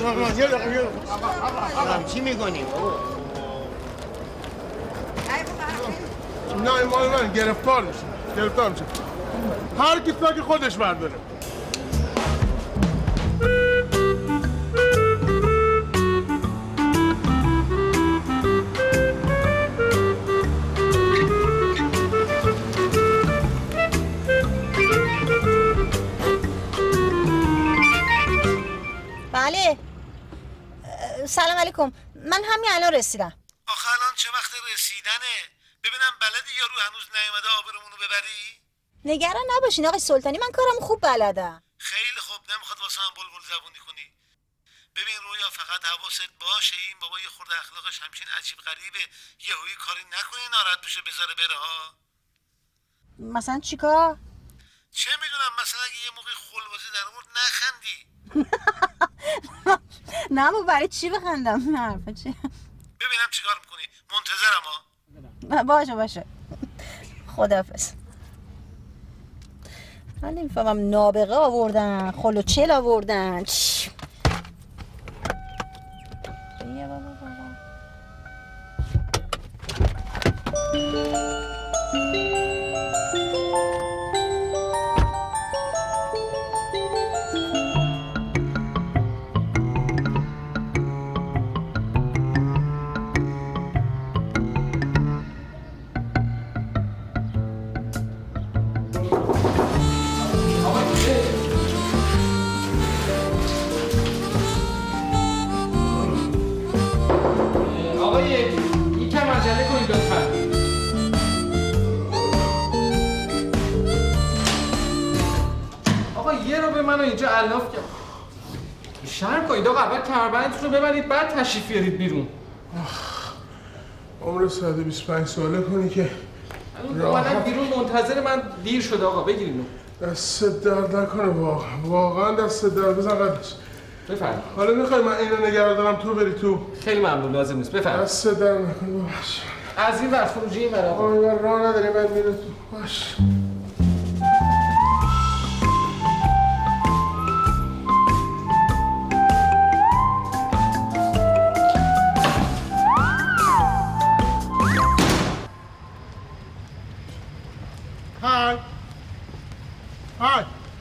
چی میکنی؟ نه این مال من گرفتار میشه هر کی که خودش برداره. بله سلام علیکم، من همین الان رسیدم. آخه الان چه وقت رسیدنه؟ ببینم بلدی یارو هنوز نیومده آبرومونو ببری؟ نگران نباشین آقای سلطانی، من کارم خوب بلدم. خیلی خوب، نمیخواد واسه هم بلبل زبونی کنی. ببین رویا فقط حواست باشه این بابا یه خورده اخلاقش همچین عجیب غریبه، یهویی کاری نکنی ناراحت بشه بذاره بره ها. مثلا چیکار؟ چه میدونم، مثلا اگه یه موقع خلوازی در آورد نخندی. نه با برای چی بخندم؟ این حرفا چیه؟ ببینم چیکار میکنی، منتظرم ها. باشه خداحافظ. من نمیفهمم، نابغه آوردن، خلوچل آوردن، چی؟ اینجا علاف کرد. شرم کنید آقا، اول کمربندتون رو ببرید بعد تشریف بیارید بیرون. عمر 125 ساله کنی که راحت بیرون منتظر من دیر شده آقا، بگیرینو. دست درد نکنه واقعا دست درد. بزن قدش. بفرمایید. حالا میخوای من اینو نگه دارم تو بری تو؟ خیلی ممنون، لازم نیست. بفرمایید. دست درد نکنه باش. از این ور خروجی این ور آقا. راه نداری من میره تو. باش. های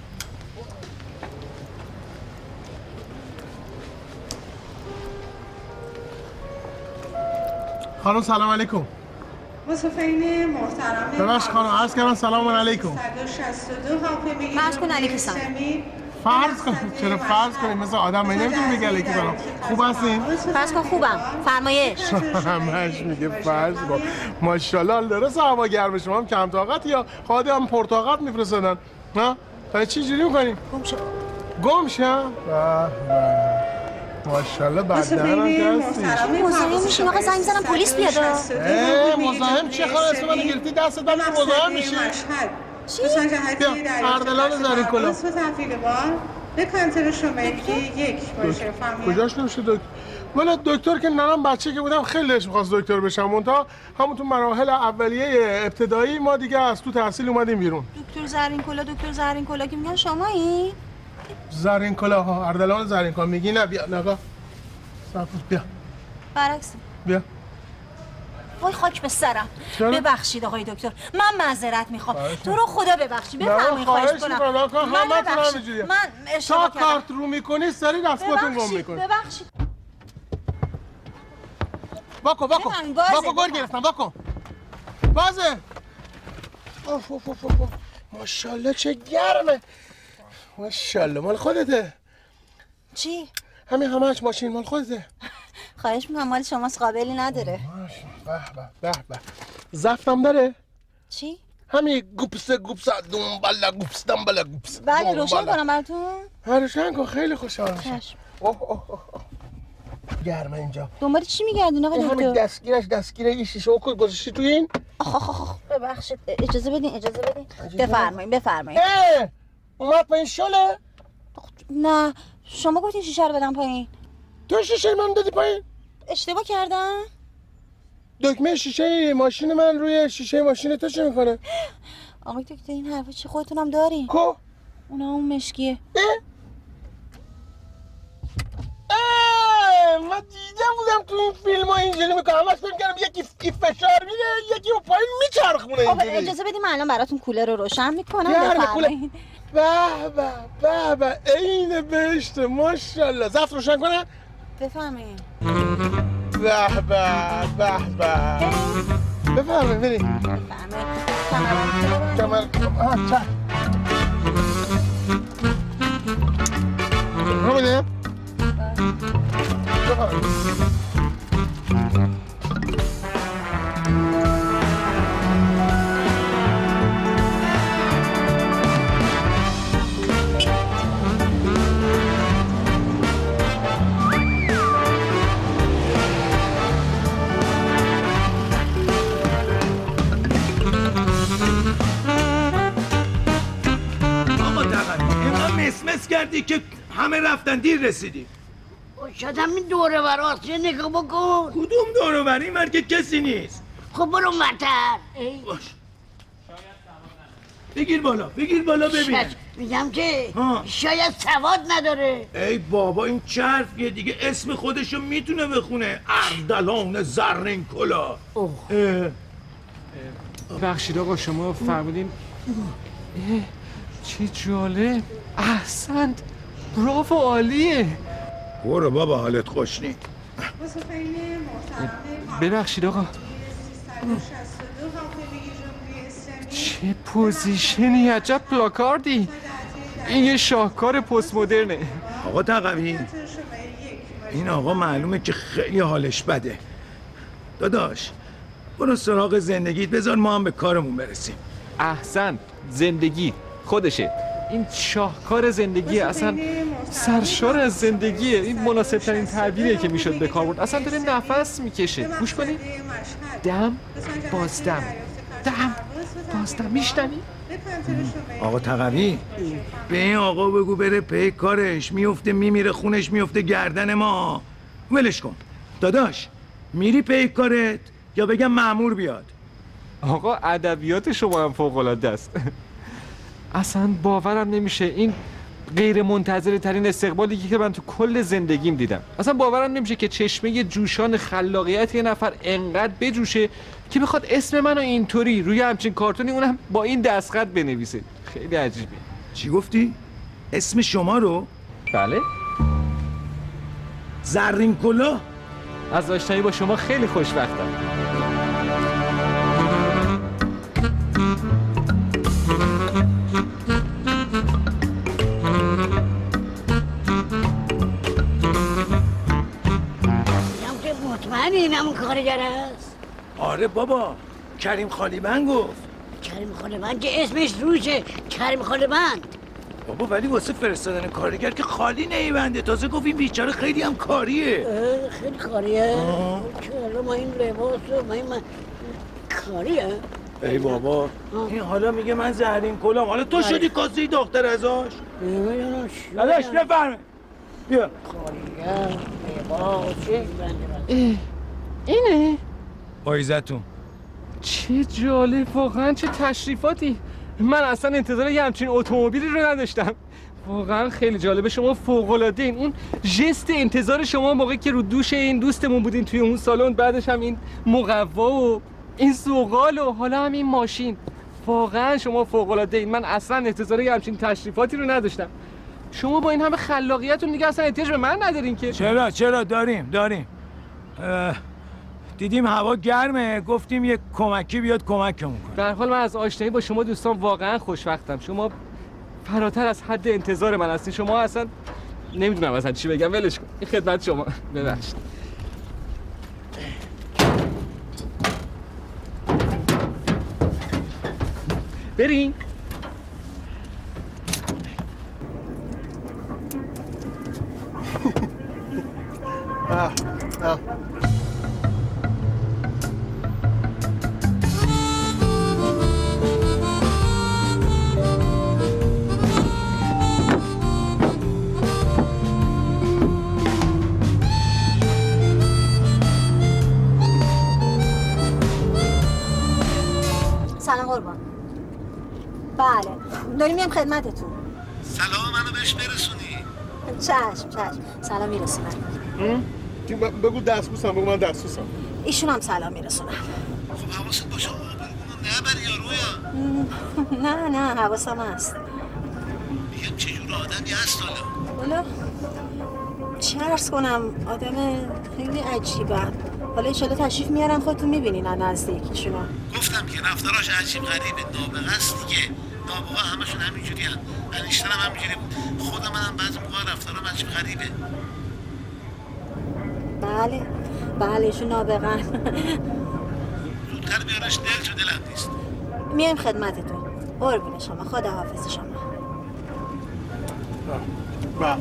خانم سلام علیکم. مصطفین محترم ببخشید خانم عرض کردم سلام علیکم. 162 حافظ فرض کن علیکم سلام. فرض کن چرا فرض کنیم مثل آدم نمیتونه بگه علیکم سلام. خوب هستین؟ فرض کن خوبم. فرمایش. همش میگه فرض کن. ماشاءالله درست هوا گرمه، شما هم کم طاقت یا خودم پرطاقت میفرستادن؟ ها؟ تا چی جوری می‌کنیم؟ گم شم؟ ماشاءالله بعدنم که هستی. مزاحم میشین آقا، زنگ زنم پلیس بیاد. مزاحم چه خواهد اسم منو گرفتی دستت من مزاحم میشی؟ چی؟ بیا اردلان زرین کلا به کانتر شماره 1 باشه. کجاش نمیشه دکتر؟ ولی دکتر که ننم بچه که بودم خیلی دلش می‌خواست دکتر بشم، منتها همون تو مراحل اولیه ابتدایی ما دیگه از تو تحصیل اومدیم بیرون. دکتر زرین کلا که میگن شمایی؟ زرین کلا ها، اردلان زرین کلا میگی؟ نه بیا نگاه صفوف بیا برعکس بیا. وای خاک به سرم. ببخشید آقای دکتر، من معذرت میخوام. تو رو خدا ببخشید. بفرمایید خواهش کنم. من اشتباه کردم. تا کارت رو میکنی سری دستگاهتون گم میکنی. ببخشید. واکو گل گرفتم. واکو بازه. اوف ماشاءالله چه گرمه. ماشاءالله مال خودته؟ چی؟ همش ماشین مال خودته؟ خواهش میکنم، مال شماست، قابلی نداره. به زفتم داره؟ چی؟ همین گوپس دنبالا گوپس. بله روشن کنم براتون؟ روشن کن، خیلی خوشحال میشم. اوه گرمه اینجا. دنبال چی میگردین آقا دکتر؟ همین دستگیره این شیشه رو گذاشتی تو این؟ آخ ببخشید، اجازه بدین. بفرمایید. اومد پایین شله؟ نه شما گفتین شیشه رو بدم پایین. تو شیشه من دادی پایین؟ اشتباه کردم؟ دکمه شیشه ماشین من روی شیشه ماشین تو چه میکنه؟ آقای دکتر این حرفا چی خودتونم دارین؟ کو؟ اون مشکیه. اینجوری میکنم همش فکر کردم یکی فشار میده یکی اون پایین میچرخونه اینجوری. اجازه بدیم من الان براتون کولر رو روشن میکنم. بفرمایید. به به عین بهشت ماشاءالله. زفت روشن کنم؟ بفرمایید. به بفرمایید بریم. کمر چک همینه؟ بفرمایید. مسمس کردی که همه رفتن دیر رسیدی. شدم این دوره براست یه نگاه بکن. کدوم دوره بر این مرد که کسی نیست. خب برو مرتر. باش بگیر بالا ببین. میگم که شاید سواد نداره. ای بابا این چرفیه دیگه اسم خودشو میتونه بخونه. اردلان زرین کلا. بخشید آقا شما فرمودین چه جالب. احسنت براو عالیه. برو بابا حالت خوش نی. ببخشید آقا چه پوزیشنی عجب پلاکاردی. این یه شاهکار پست مدرنه. آقا تقوی این آقا معلومه که خیلی حالش بده. داداش برو سراغ زندگیت بذار ما هم به کارمون برسیم. احسن زندگی خودشه. این شاهکار زندگیه. اصلا سرشار از زندگیه. این مناسب ترین تعبیریه که میشد به کار برد. اصلا داره نفس میکشه. گوش کنی دم بازدم دم بازدم. میشنوی؟ آقا تقوی به این آقا بگو بره پی کارش. میفته میمیره خونش میفته گردن ما. ولش کن داداش. میری پی کارت یا بگم مأمور بیاد؟ آقا ادبیات شما هم فوق‌العاده است. اصلا باورم نمیشه. این غیر منتظره ترین استقبالی که من تو کل زندگیم دیدم. اصلا باورم نمیشه که چشمه جوشان خلاقیت یه نفر انقدر بجوشه که بخواد اسم منو اینطوری روی همچین کارتونی اونم با این دستخط بنویسه. خیلی عجیبه. چی گفتی؟ اسم شما رو؟ بله. زرین کلا. از آشنایی با شما خیلی خوشبختم. مطمئنی این همون کارگر هست؟ آره بابا کریم خالیبند گفت. کریم خالیبند که اسمش روشه. کریم خالیبند بابا ولی واسه فرستادن کارگر که خالی نیبنده. تازه گفت این بیچاره خیلی هم کاریه. خیلی کاریه؟ چرا ما این لباس و من کاریه؟ ای بابا این حالا میگه من زهرین کلام. حالا تو شدی کاسه دختر ازاش؟ داداش بفرمه بیا. کاریه لباس چه اینه؟ پاییزتون. چه جالب واقعا. چه تشریفاتی. من اصلا انتظار یه همچین اتومبیلی رو نداشتم. واقعا خیلی جالبه. شما فوق‌العاده این اون ژست انتظار شما موقعی که رو دوش این دوستمون بودین توی اون سالن. بعدش هم این مقوا و این زغال و حالا هم این ماشین. واقعا شما فوق‌العاده این. من اصلا انتظار یه همچین تشریفاتی رو نداشتم. شما با این همه خلاقیتون دیگه اصلا احتیاج به من ندارین که. چرا داریم. دیدیم هوا گرمه گفتیم یه کمکی بیاد کمکمون کنه. به هر حال من از آشنایی با شما دوستان واقعا خوشوقتم. شما فراتر از حد انتظار من هستین. شما اصلا نمیدونم اصلا چی بگم. ولش کن. این خدمت شما. ببخشید. بریم. سلام قربان. بله داریم میام خدمتتون. سلام منو بهش برسونی. چشم سلام میرسونم. بگو دستبوسم. بگو من دستبوسم. ایشون هم سلام میرسونن. خب حواست باشه نبری یارویا. نه حواسم هست. میگم چجور آدمی هست حالا؟ چه عرض کنم، آدم خیلی عجیبه. حالا انشالله تشریف میارن خودتون میبینین از نزدیکشونو. گفتم که رفتاراش عجیب غریبه، نابغه است دیگه. نابغه همشون همینجوری هست. انیشتن هم همینجوری بود. خود منم بعضی موقع رفتارم عجیب غریبه. بله ایشون نابغه‌ن. زودتر بیارش، دل تو دلم نیست. میایم خدمتتون. قربون شما، خدا حافظ شما. بله.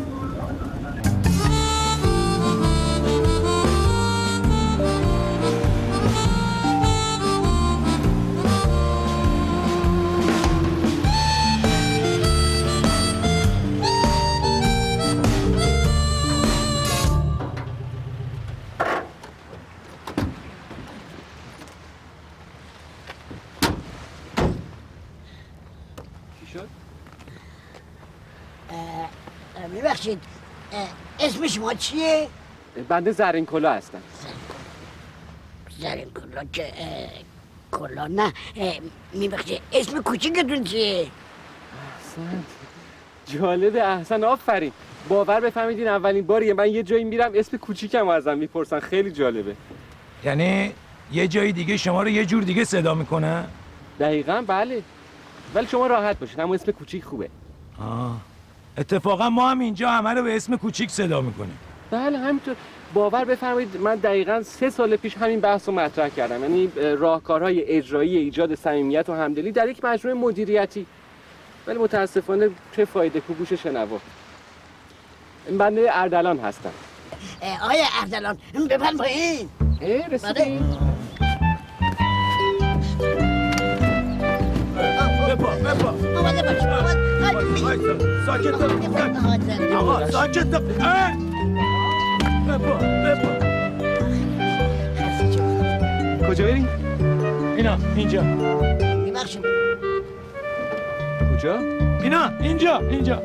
میبخشید اسم شما چیه؟ بنده زرین کلا هستم. زرین کلا که کلا نه، میبخشید اسم کوچیکتون چیه؟ احسن، جالبه. احسن، آفرین. باور بفهمیدین اولین باریه من یه جایی میرم اسم کوچیکم ازم میپرسن. خیلی جالبه. یعنی یه جای دیگه شما رو یه جور دیگه صدا میکنه؟ دقیقاً بله. ولی شما راحت باشین، اما اسم کوچیک خوبه. اتفاقا ما هم اینجا همه رو به اسم کوچیک صدا میکنیم. بله همینطور. باور بفرمایید من دقیقاً 3 سال پیش همین بحث رو مطرح کردم، یعنی راهکارهای اجرایی ایجاد صمیمیت و همدلی در یک مجموعه مدیریتی. ولی متاسفانه چه فایده کو گوش شنوا. بنده اردلان هستم. آقای اردلان بفرمایید پایین. رسیدین؟ بپا آماده باش. ساکت آقا ساکت. بپا کجا بریم؟ اینا اینجا. میبخشید کجا؟ اینا اینجا.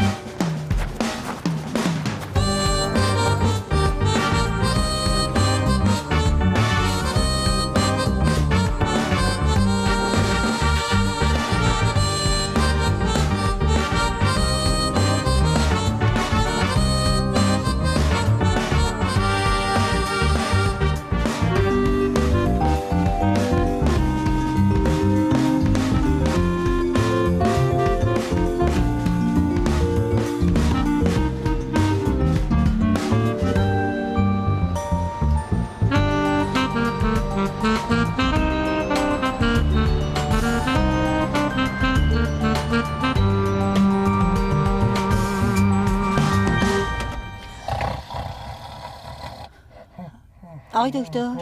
آقای دکتر.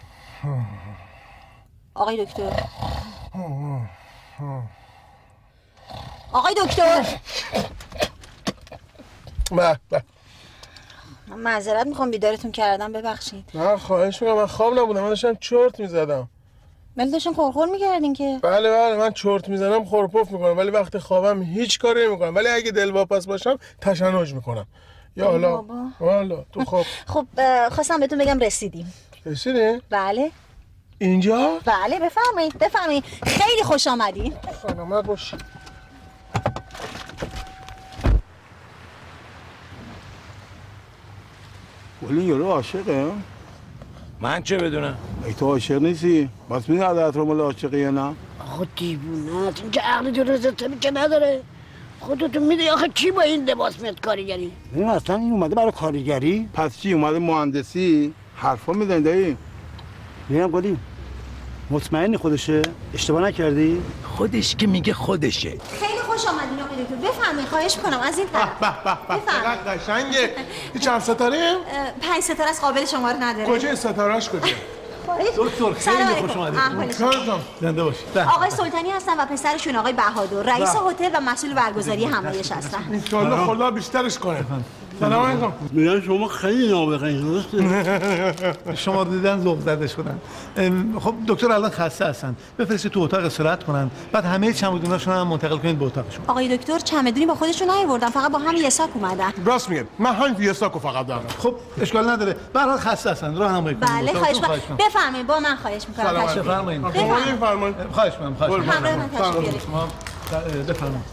آقای دکتر. آقای دکتر. من معذرت میخوام بیدارتون کردم، ببخشید. نه خواهش میکنم، من خواب نبودم، من داشتم چرت میزدم. ولی داشتن خورخور میکردین که. بله من چرت میزنم خورپف میکنم، ولی وقتی خوابم هیچ کاری نمیکنم، ولی اگه دلواپس باشم تشنج میکنم. یا حالا تو خواب. خب خواستم بهتون بگم رسیدیم. رسیدین؟ بله. اینجا؟ بله بفرمایید. خیلی خوش آمدین. سلامت باشی. ولی یارو عاشقه؟ من چه بدونم؟ ای تو عاشق نیستی؟ بس میدونی عدالت رو مال عاشقی یا نه؟ آخه دیوونه است، اینجا عقل درست که نداره. خودتون میدونی آخه کی با این لباس میاد کارگری؟ ببین اصلا این اومده برای کارگری؟ پس چی اومده مهندسی؟ حرفا میزنی دایی؟ میگم گلی مطمئنی خودشه؟ اشتباه نکردی؟ خودش که میگه خودشه. خیلی خوش آمدین آقای دکتر. بفرمایید، خواهش میکنم از این طرف. چقدر قشنگه. این چند ستاره؟ 5 ستاره از قابل شما رو نداره. کجا ستاره‌اش کجا؟ دکتر خیلی خوش اومدید. زنده باشید. آقای سلطانی هستن و پسرشون آقای بهادر، رئیس هتل و مسئول برگزاری همایش هستن. ان شاءالله خدا بیشترش کنه. سلام علیکم. میگن شما خیلی نابغه این درسته؟ شما دیدن ذوق زده شدن. خب دکتر الان خسته هستن، بفرستید تو اتاق استراحت کنن، بعد همه چمدوناشون هم منتقل کنید به اتاقشون. آقای دکتر چمدونی با خودشون نیاوردن، فقط با هم یساک اومدن. راست میگه، من همین یساکو فقط دارم. خب اشکال نداره، به هر حال خسته هستن، راهنمایی کنید. بله خواهش می‌کنم. بفرمایید با من خواهش میکنم سلام تشریف بفرمایید. بفرمایید. خواهش می‌کنم. همراه من تشریف بیارید. شما بفرمایید.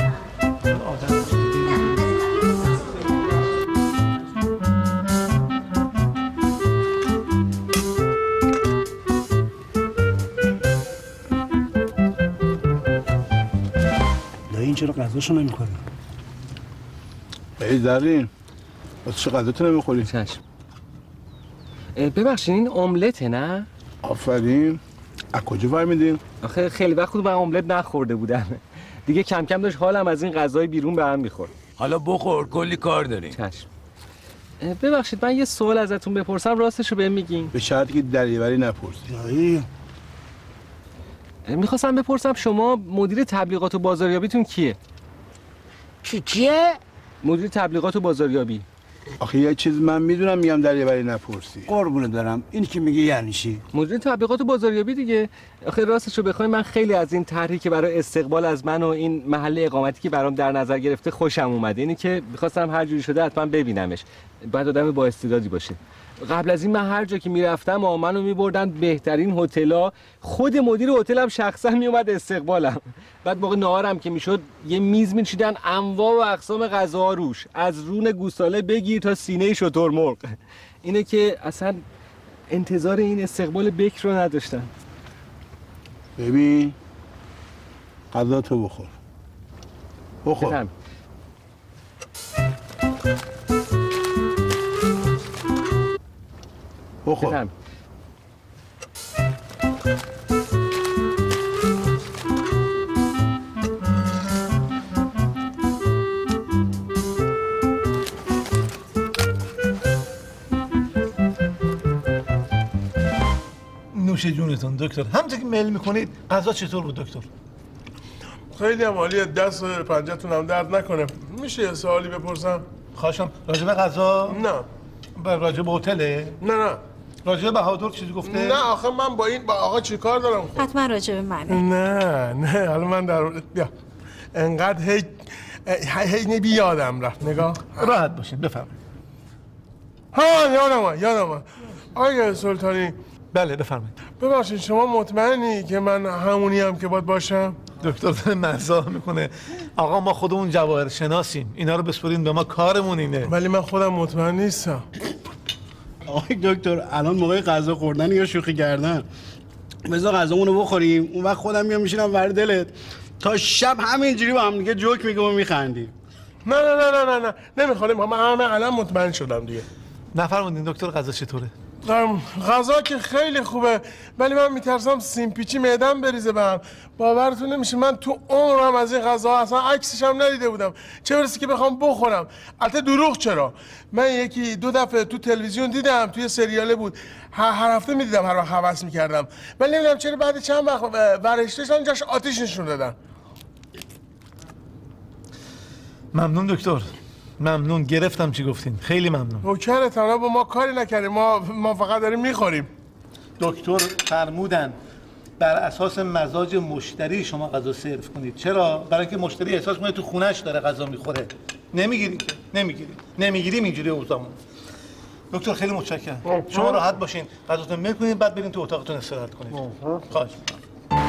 این چرا غذاشو نمی‌خوری؟ ای زرین واسه چه غذاتو نمیخوری؟ چشم. ببخشید این املته نه؟ آفرین. از کجا فهمیدین؟ آخه خیلی وقت بود من املت نخورده بودم. دیگه کم کم داشت حالم از این غذای بیرون به هم می‌خورد. حالا بخور، کلی کار داریم. چشم. ببخشید من یه سوال ازتون بپرسم راستشو بهم میگین؟ به شرطی که دریوری نپرسی. دایی میخواستم بپرسم شما مدیر تبلیغات و بازاریابیتون کیه؟ چیه؟ مدیر تبلیغات و بازاریابی. آخه یه چیز من میدونم میگم دریوری نپرسی. قربونت برم. این که میگه یعنی چی؟ مدیر تبلیغات و بازاریابی دیگه. آخه راستشو بخواید من خیلی از این طرحی که برای استقبال از من و این محل اقامتی که برام در نظر گرفته خوشم اومده. اینی که می‌خواستم هر جوری شده حتما ببینمش. بعد آدم با استعدادی باشه. قبل از این من هر جا که میرفتم منو میبردن بهترین هتل‌ها، خود مدیر هتلم شخصا میومد استقبالم. بعد موقع نهارم که میشد یه میز میچیدن انواع و اقسام غذاها روش، از رون گوساله بگیر تا سینه شترمرغ. اینه که اصلا انتظار این استقبال بکر رو نداشتم. ببین غذاتو بخور. بخور. بخور. نوش جونتون دکتر. همونطور که میل میکنید غذا چطور بود دکتر؟ خیلی هم عالیه. دست پنجه‌تون هم درد نکنه. میشه یه سوالی بپرسم؟ خواهشم. راجع به غذا؟ نه. راجع به هتله؟ نه. راجع به بهادر چیزی گفته؟ نه آخه من با آقا چی کار دارم؟ حتما راجع به منه. نه حالا من در بیا انقدر هی نبی یادم رفت. نگاه راحت باشین بفرمایید. یادم آقای سلطانی. بله بفرمایید. ببخشید شما مطمئنی که من همونی هم که باید باشم؟ دکتر داره مزاح میکنه. آقا ما خودمون جواهر شناسیم. اینا رو بسپرین به ما، کارمون اینه. ولی من خودم مطمئن نیستم. آقای دکتر الان موقع غذا خوردن یا شوخی کردن. بذار غذامونو بخوریم، اون وقت خودم میام میشینم ور دلت تا شب همینجوری با هم دیگه جوک میگم و میخندیم. نه نمیخوام. من الان مطمئن شدم دیگه. نفرمودین دکتر غذا چطوره؟ غذا که خیلی خوبه ولی من میترسم سیمپیچی معدم بریزه بهم. باورتون نمیشه من تو عمرم از این غذا اصلا عکسش هم ندیده بودم، چه برسه که بخوام بخورم. البته دروغ چرا، من یکی دو دفعه تو تلویزیون دیدم، توی سریاله بود، هر هفته میدیدم، هر وقت هوس میکردم، ولی نمیدونم چرا بعد چند وقت ورشتشان جاش آتیش نشون دادن. ممنون دکتر، ممنون. گرفتم چی گفتین، خیلی ممنون. نوکرت، با ما کاری نکردیم، ما فقط داریم میخوریم. دکتر فرمودن بر اساس مزاج مشتری شما غذا سرو کنید. چرا؟ برای اینکه مشتری احساس کنه تو خونه‌اش داره غذا میخوره. نمیگیریم اینجوری اوضاعمون. دکتر خیلی متشکرم. شما راحت باشین، غذاتون میل کنید، بعد برین تو اتاقتون استراحت کنید. خواهش می‌کنم.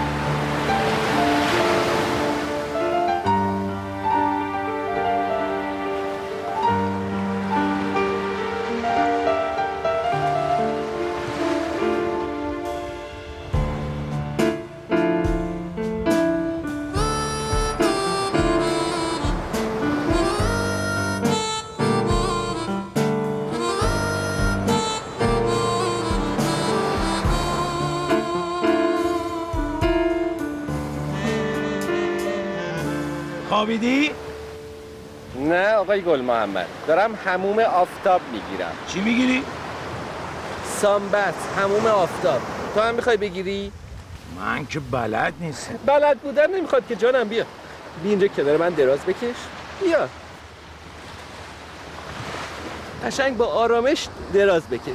خوابیدی؟ نه آقای گل محمد، دارم حموم آفتاب میگیرم. چی میگیری؟ سامبس، حموم آفتاب. تو هم میخوای بگیری؟ من که بلد نیستم. بلد بودن نمیخواد که جانم. بیا اینجا کنار من دراز بکش. بیا قشنگ با آرامش دراز بکش.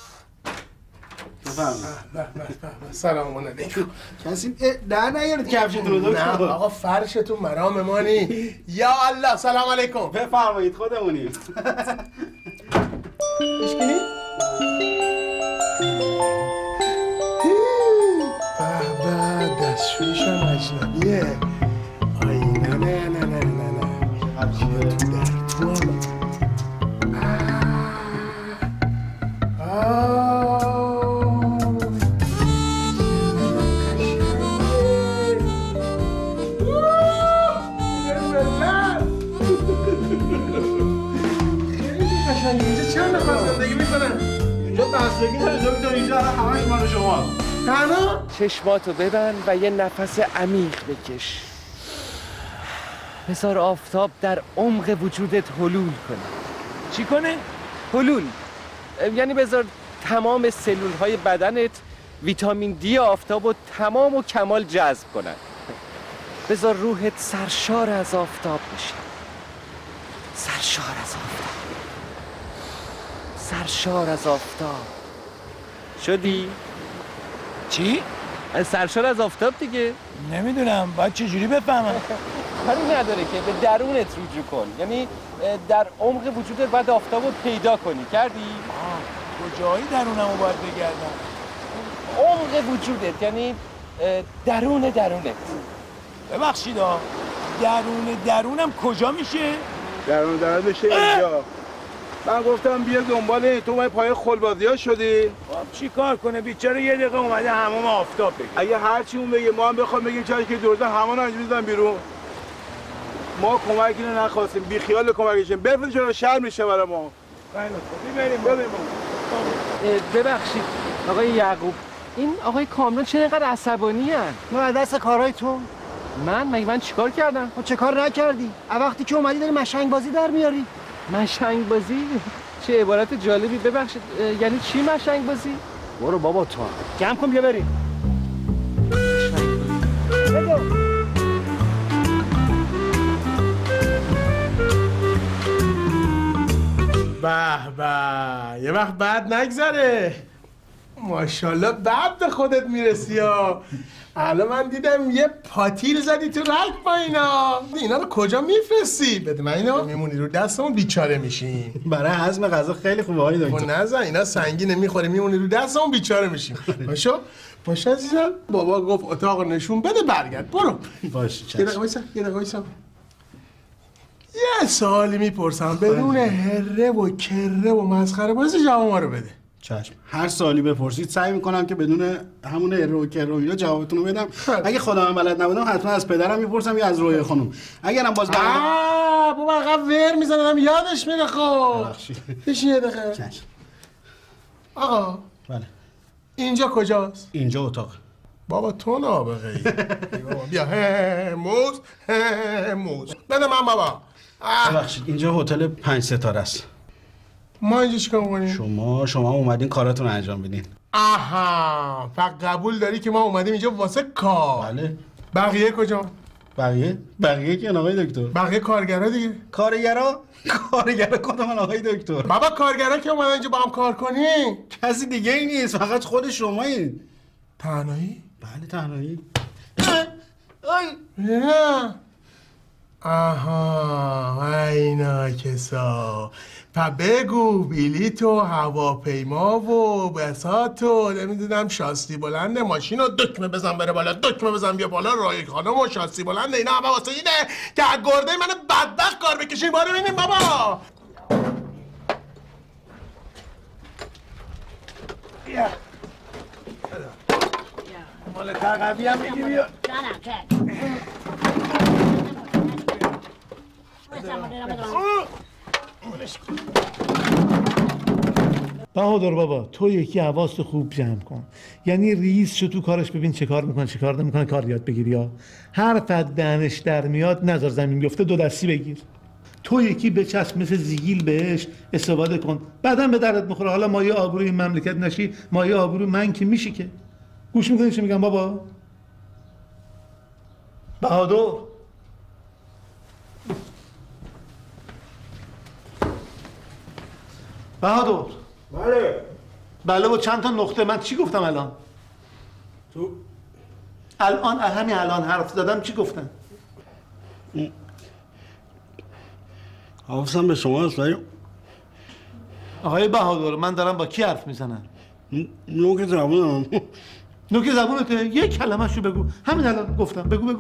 سلام علیکم. کسی در نیارید کفشتون رو دکتر. نه آقا فرشتون مرام مانی. یا الله، سلام علیکم. بفرمایید، خودمونیم. اشکنی؟ قشنگه. اینجا چند نفر زندگی میکنن؟ اینجا بستگی داره دکتر، اینجا همش مال شما. تنها؟ چشماتو ببند و یه نفس عمیق بکش. بذار آفتاب در عمق وجودت حلول کنه. چی کنه؟ حلول. یعنی بذار تمام سلول‌های بدنت ویتامین دی آفتاب رو تمام و کمال جذب کنن. بذار روحت سرشار از آفتاب بشه. سرشار از آفتاب. سرشار از آفتاب. شدی؟ چی؟ سرشار از آفتاب دیگه. نمیدونم باید چجوری بفهمم. کاری نداره که به درونت رجوع کن. یعنی در عمق وجودت باید آفتاب رو پیدا کنی. کردی؟ کجایی درونمو باید بگردم؟ عمق وجودت، یعنی درونت. ببخشید درونم کجا میشه؟ درون بشه اینجا. من گفتم بیا دنبال تو باید پای خلبازی ها شدی. خب چی کار کنه بیچاره یه دقیقه اومده حمام آفتاب بگه. اگه هرچی اون بگه ما هم بخوام بگیم چایی که دوزن همان رو انجام بیرون. ما کمکی رو نخواستیم، بی خیال کمکشیم. بفرد چرا شرم میشه برای ما. بریم. ببخشید آقای یعقوب، این آقای کامران چرا اینقدر عصبانی هست؟ ما از دست کارهای تو. من چیکار کردم؟ خب چه کار نکردی؟ وقتی که اومدی داری مشنگ بازی در میاری. مشنگ بازی؟ چه عبارت جالبی. ببخشید یعنی چی مشنگ بازی؟ برو بابا تو جمع کن بیا بریم. به یه وقت بعد نگذره. ماشاءالله بعد به خودت میرسی ها. الان من دیدم یه پاتیل زدی تو رگ با اینا رو کجا میفرستی؟ بده من اینا میمونی رو دستمون بیچاره میشیم. برای هضم غذا خیلی خوبه های دکتر. نزن اینا سنگینه میخوره میمونی رو دستمون بیچاره میشیم. باشه عزیزم. بابا گفت اتاق نشون بده برگرد. برو. باشه یه دقیقه وایسا. یه سوالی میپرسم بدون هره و کره و مسخره بازی جواب ما رو بده. چشم. هر سوالی بپرسید سعی میکنم که بدون همون هره و کره و اینا جوابتون رو بدم. اگه خودم بلد نبودم حتما از پدرم میپرسم یا از روی خانم. اگرم باز بابا عقب ور میزنم یادش میره. خب بشین یه دقیقه. چشم. آقا بله. اینجا کجاست؟ اینجا اتاق. بابا تو نابغه ای. بیا موز بده من بابا. ببخشید اینجا هتل 5 ستاره است. ما اینجا چیکار می‌کنیم؟ شما اومدین کاراتون رو انجام بدین. آها فقط قبول داری که ما اومدیم اینجا واسه کار. بله. بقیه کجا؟ بقیه که آقای دکتر؟ بقیه کارگرا دیگه. کارگرا کدوم آقای دکتر؟ بابا کارگرا که اومدن اینجا با هم کار کنی. کسی دیگه ای نیست، فقط خود شمایین. تنهایی؟ بله تنهایی. نه. آها اینا کسا. بگو بلیط و هواپیما و بساط و نمیدونم شاسی بلند ماشین و دکمه بزن بره بالا، دکمه بزن بیا بالا، رای خانم و شاسی بلند اینا همه واسه اینه که از گرده من بدبخت کار بکشین. باره بینیم بابا. بیا مال تقوی هم میگی بیا. بهادر بابا تو یکی حواست خوب جمع کن. یعنی ریز شو تو کارش، ببین چه کار میکنه چه کار نمیکنه، کار یاد بگیری. یا حرفت دهنش در میاد نذار زمین بیفته، دو دستی بگیر. تو یکی بچسب مثل زیگیل بهش استفاده کن، بعدم به دردت میخوره. حالا مایه آبروی این مملکت نشی، مایه آبروی من که میشی. که گوش میکنی چه میگم بابا؟ بهادر بله و چند تا نقطه. من چی گفتم الان؟ تو همین الان حرف زدم چی گفتم؟ حافظم به شما هست. آقای بهادر من دارم با کی حرف میزنم؟ نوک زبونم. نوک زبونته؟ یک کلمه شو بگو. همین الان گفتم. بگو.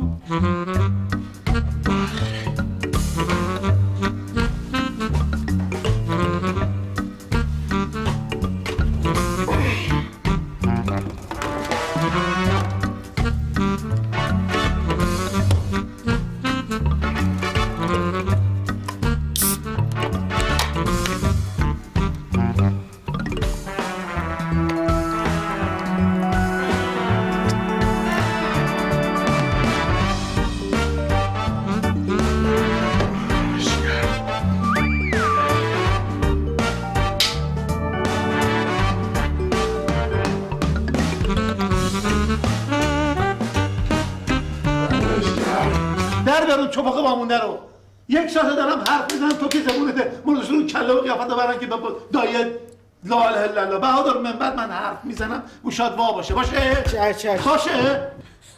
در بیارون چپاق وامونده رو. یک ساعت دارم حرف میزنم تو که زبونته مردش رو کله و قیافت برن که دایه لا اله الا الله. بهادر من بعد من حرف میزنم گوشات وا باشه. باشه؟ باشه؟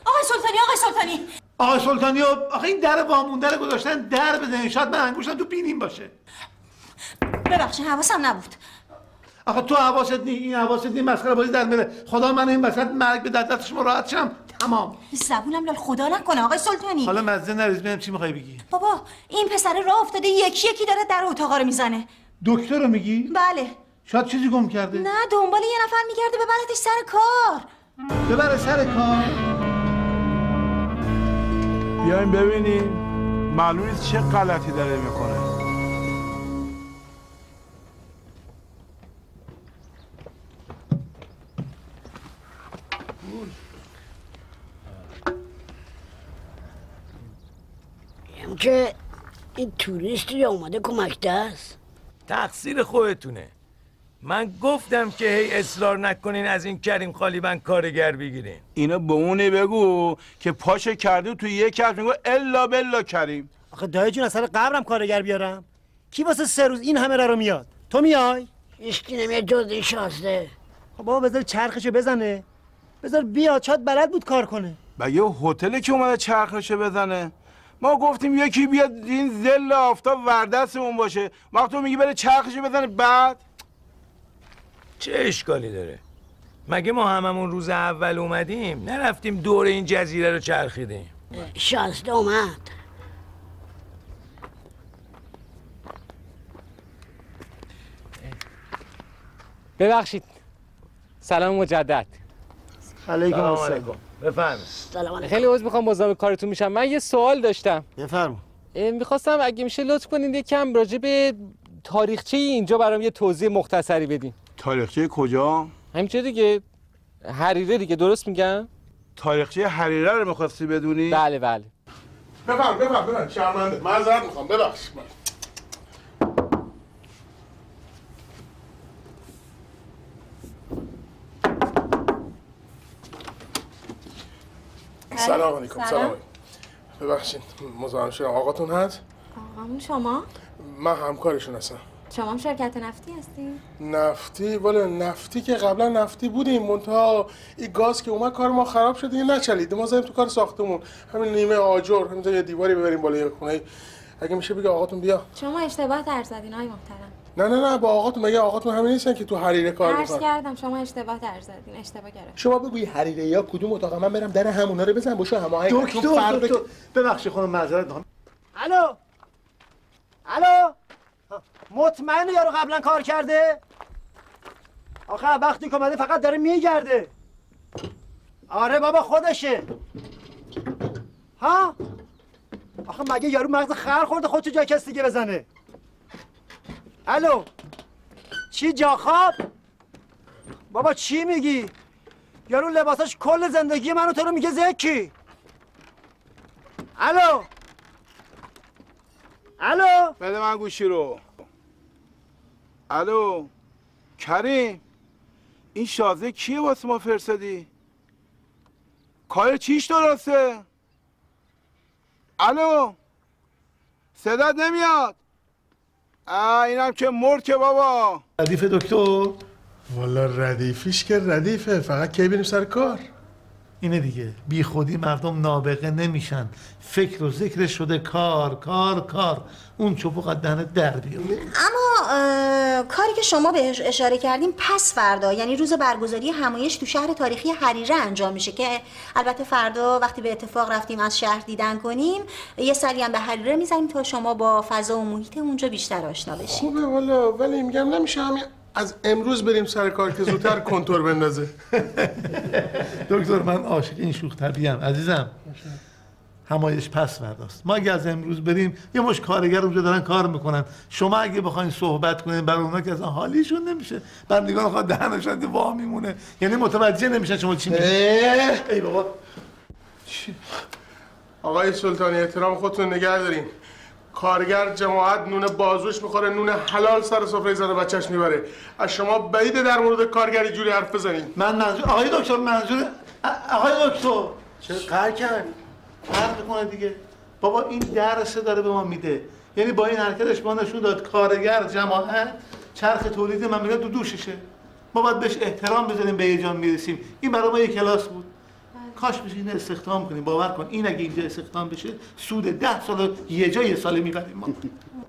آقای سلطانی آخه این در وامونده رو گذاشتن در بزنین، شاید من انگوشتم تو بینیم باشه. ببخشید حواسم نبود. آخه تو حواست نی، این حواست نی، مسخره بازی در میره. خدا من این وسط مرگ به دست شما راحت شم. تمام. زبونم لال خدا نکنه آقای سلطانی. حالا مزه نریز ببینم چی میخوای بگی. بابا این پسر راه افتاده یکی یکی داره در اتاقا رو میزنه. دکتر رو میگی؟ بله. شاید چیزی گم کرده. نه دنبال یه نفر میگرده ببرتش سر کار. ببره سر کار. بیاین ببینیم معلوم نیست چه غلطی داره میکنه. که این توریستی اومده کمک دست. تقصیر خودتونه. من گفتم که هی اصرار نکنین از این کریم خالیبند کارگر بگیرین. اینو به اونی بگو که پاشه کرده تو یک حرف میگو الا بلا کریم. آخه دایی جون اصلا قبرم کارگر بیارم. کی واسه 3 روز این همه رو میاد؟ تو میای؟ هیچکی نمیاد جز این شازده. خب بابا بذار چرخشو بزنه. بذار بیاد شاید بلد بود کار کنه. یه هتلی که اومده چرخشو بزنه. ما گفتیم یکی بیاد این ظل آفتاب وردستمون باشه. وقتی تو میگی بره چرخشو بزنه بعد چه اشکالی داره؟ مگه ما هممون روز اول اومدیم نرفتیم دور این جزیره رو چرخیدیم؟ شازده اومد. ببخشید. سلام مجدد. علیکم السلام. بفرمایید. سلام علیکم. خیلی عذر میخوام مزاحم کارتون میشم. من یه سوال داشتم. بفرما. میخواستم اگه میشه لطف کنین یکم راجع به تاریخچه اینجا برام یه توضیح مختصری بدین. تاریخچه کجا؟ همینجا دیگه. حریره دیگه، درست میگم؟ تاریخچه حریره رو می‌خواستی بدونی؟ بله بله. بفهم شرمنده. معذرت میخوام ببخشید. سلام علیکم. سلام. ببخشید مزاحم شدم. آقاتون هست؟ آقامون شما؟ من همکارشون هستم. شما هم شرکت نفتی هستی؟ نفتی؟ والا نفتی که قبلا نفتی بودیم، منتها این گاز که اومد کار ما خراب شد دیگه نچلید. ما زدیم تو کار ساختمون. همین نیمه آجر، همینطور یه دیواری ببریم بالای خونه. اگه میشه بگه آقاتون بیا. شما اشتباه طرز زدین آقای محترم. نه با آقاتون. مگه آقاتون همین نیستن که تو حریره کار میکنن؟ عرض کردم شما اشتباه طرز زدین. اشتباه گرفتین. شما بگوی حریره یا کدوم اتاق من برم در همونا رو بزنم باشه هماهنگ. دکتر ببخشید خانم معذرت میخوام. الو مطمئنه یارو قبلا کار کرده؟ آخه وقتی که اومده فقط داره میگرده. آره بابا خودشه. ها؟ آخه مگه یارو مغز خر خورده خودشو جای کس دیگه بزنه؟ الو چی جاخواب؟ بابا چی میگی؟ یارو لباساش کل زندگی منو تو رو میگه زکی. الو بده من گوشی رو. الو کریم، این شازده کیه واسه ما فرستادی؟ کار چیش درسته؟ الو صدات نمیاد. اینم که مرد که بابا. ردیف دکتر؟ والا ردیفیش که ردیفه، فقط کی بریم سر کار. اینه دیگه، بی خودی مردم نابغه نمیشن. فکر و ذکر شده کار. اون چوبو دهنت در بیار. اما کاری که شما بهش اشاره کردیم پس فردا، یعنی روز برگزاری همایش تو شهر تاریخی حریره انجام میشه که البته فردا وقتی به اتفاق رفتیم از شهر دیدن کنیم یه سری هم به حریره میزنیم تا شما با فضا و محیط اونجا بیشتر آشنا بشید. خوبه والا، ولی میگم نمیشه همین از امروز بریم سر کار که زودتر کنتور بندازه. دکتر من عاشق این شوخ طبیعم عزیزم. همایش پس فرداست. ما اگه از امروز بریم یه مش کارگر اونجا دارن کار میکنن. شما اگه بخواین صحبت کنین برای اونا که اصلا حالیشون نمیشه. بندگان خواهد دهنشون وا میمونه. یعنی متوجه نمیشن شما چی میگید. ای بابا. آقای سلطانی احترام خودتون نگه دارین. کارگر جماعت نون بازوش میخوره، نون حلال سر سفره زن و بچهش میبره. از شما بعیده در مورد کارگری جوری حرف بزنین. من منظور آقای دکتر منظور آقای دکتر چه قهر کرد؟ حرف میکنه دیگه. بابا این درس داره به ما میده. یعنی با این حرکتش ما نشون داد کارگر جماعت چرخ تولید مملکت تو دوششه. ما باید بهش احترام بذاریم به یه جان میرسیم. این برای ما یه کلاس بود. کاش بشه این استخدام کنیم. باور کن این اگه اینجا استخدام بشه سود 10 سال یه جای ساله میبریم ما.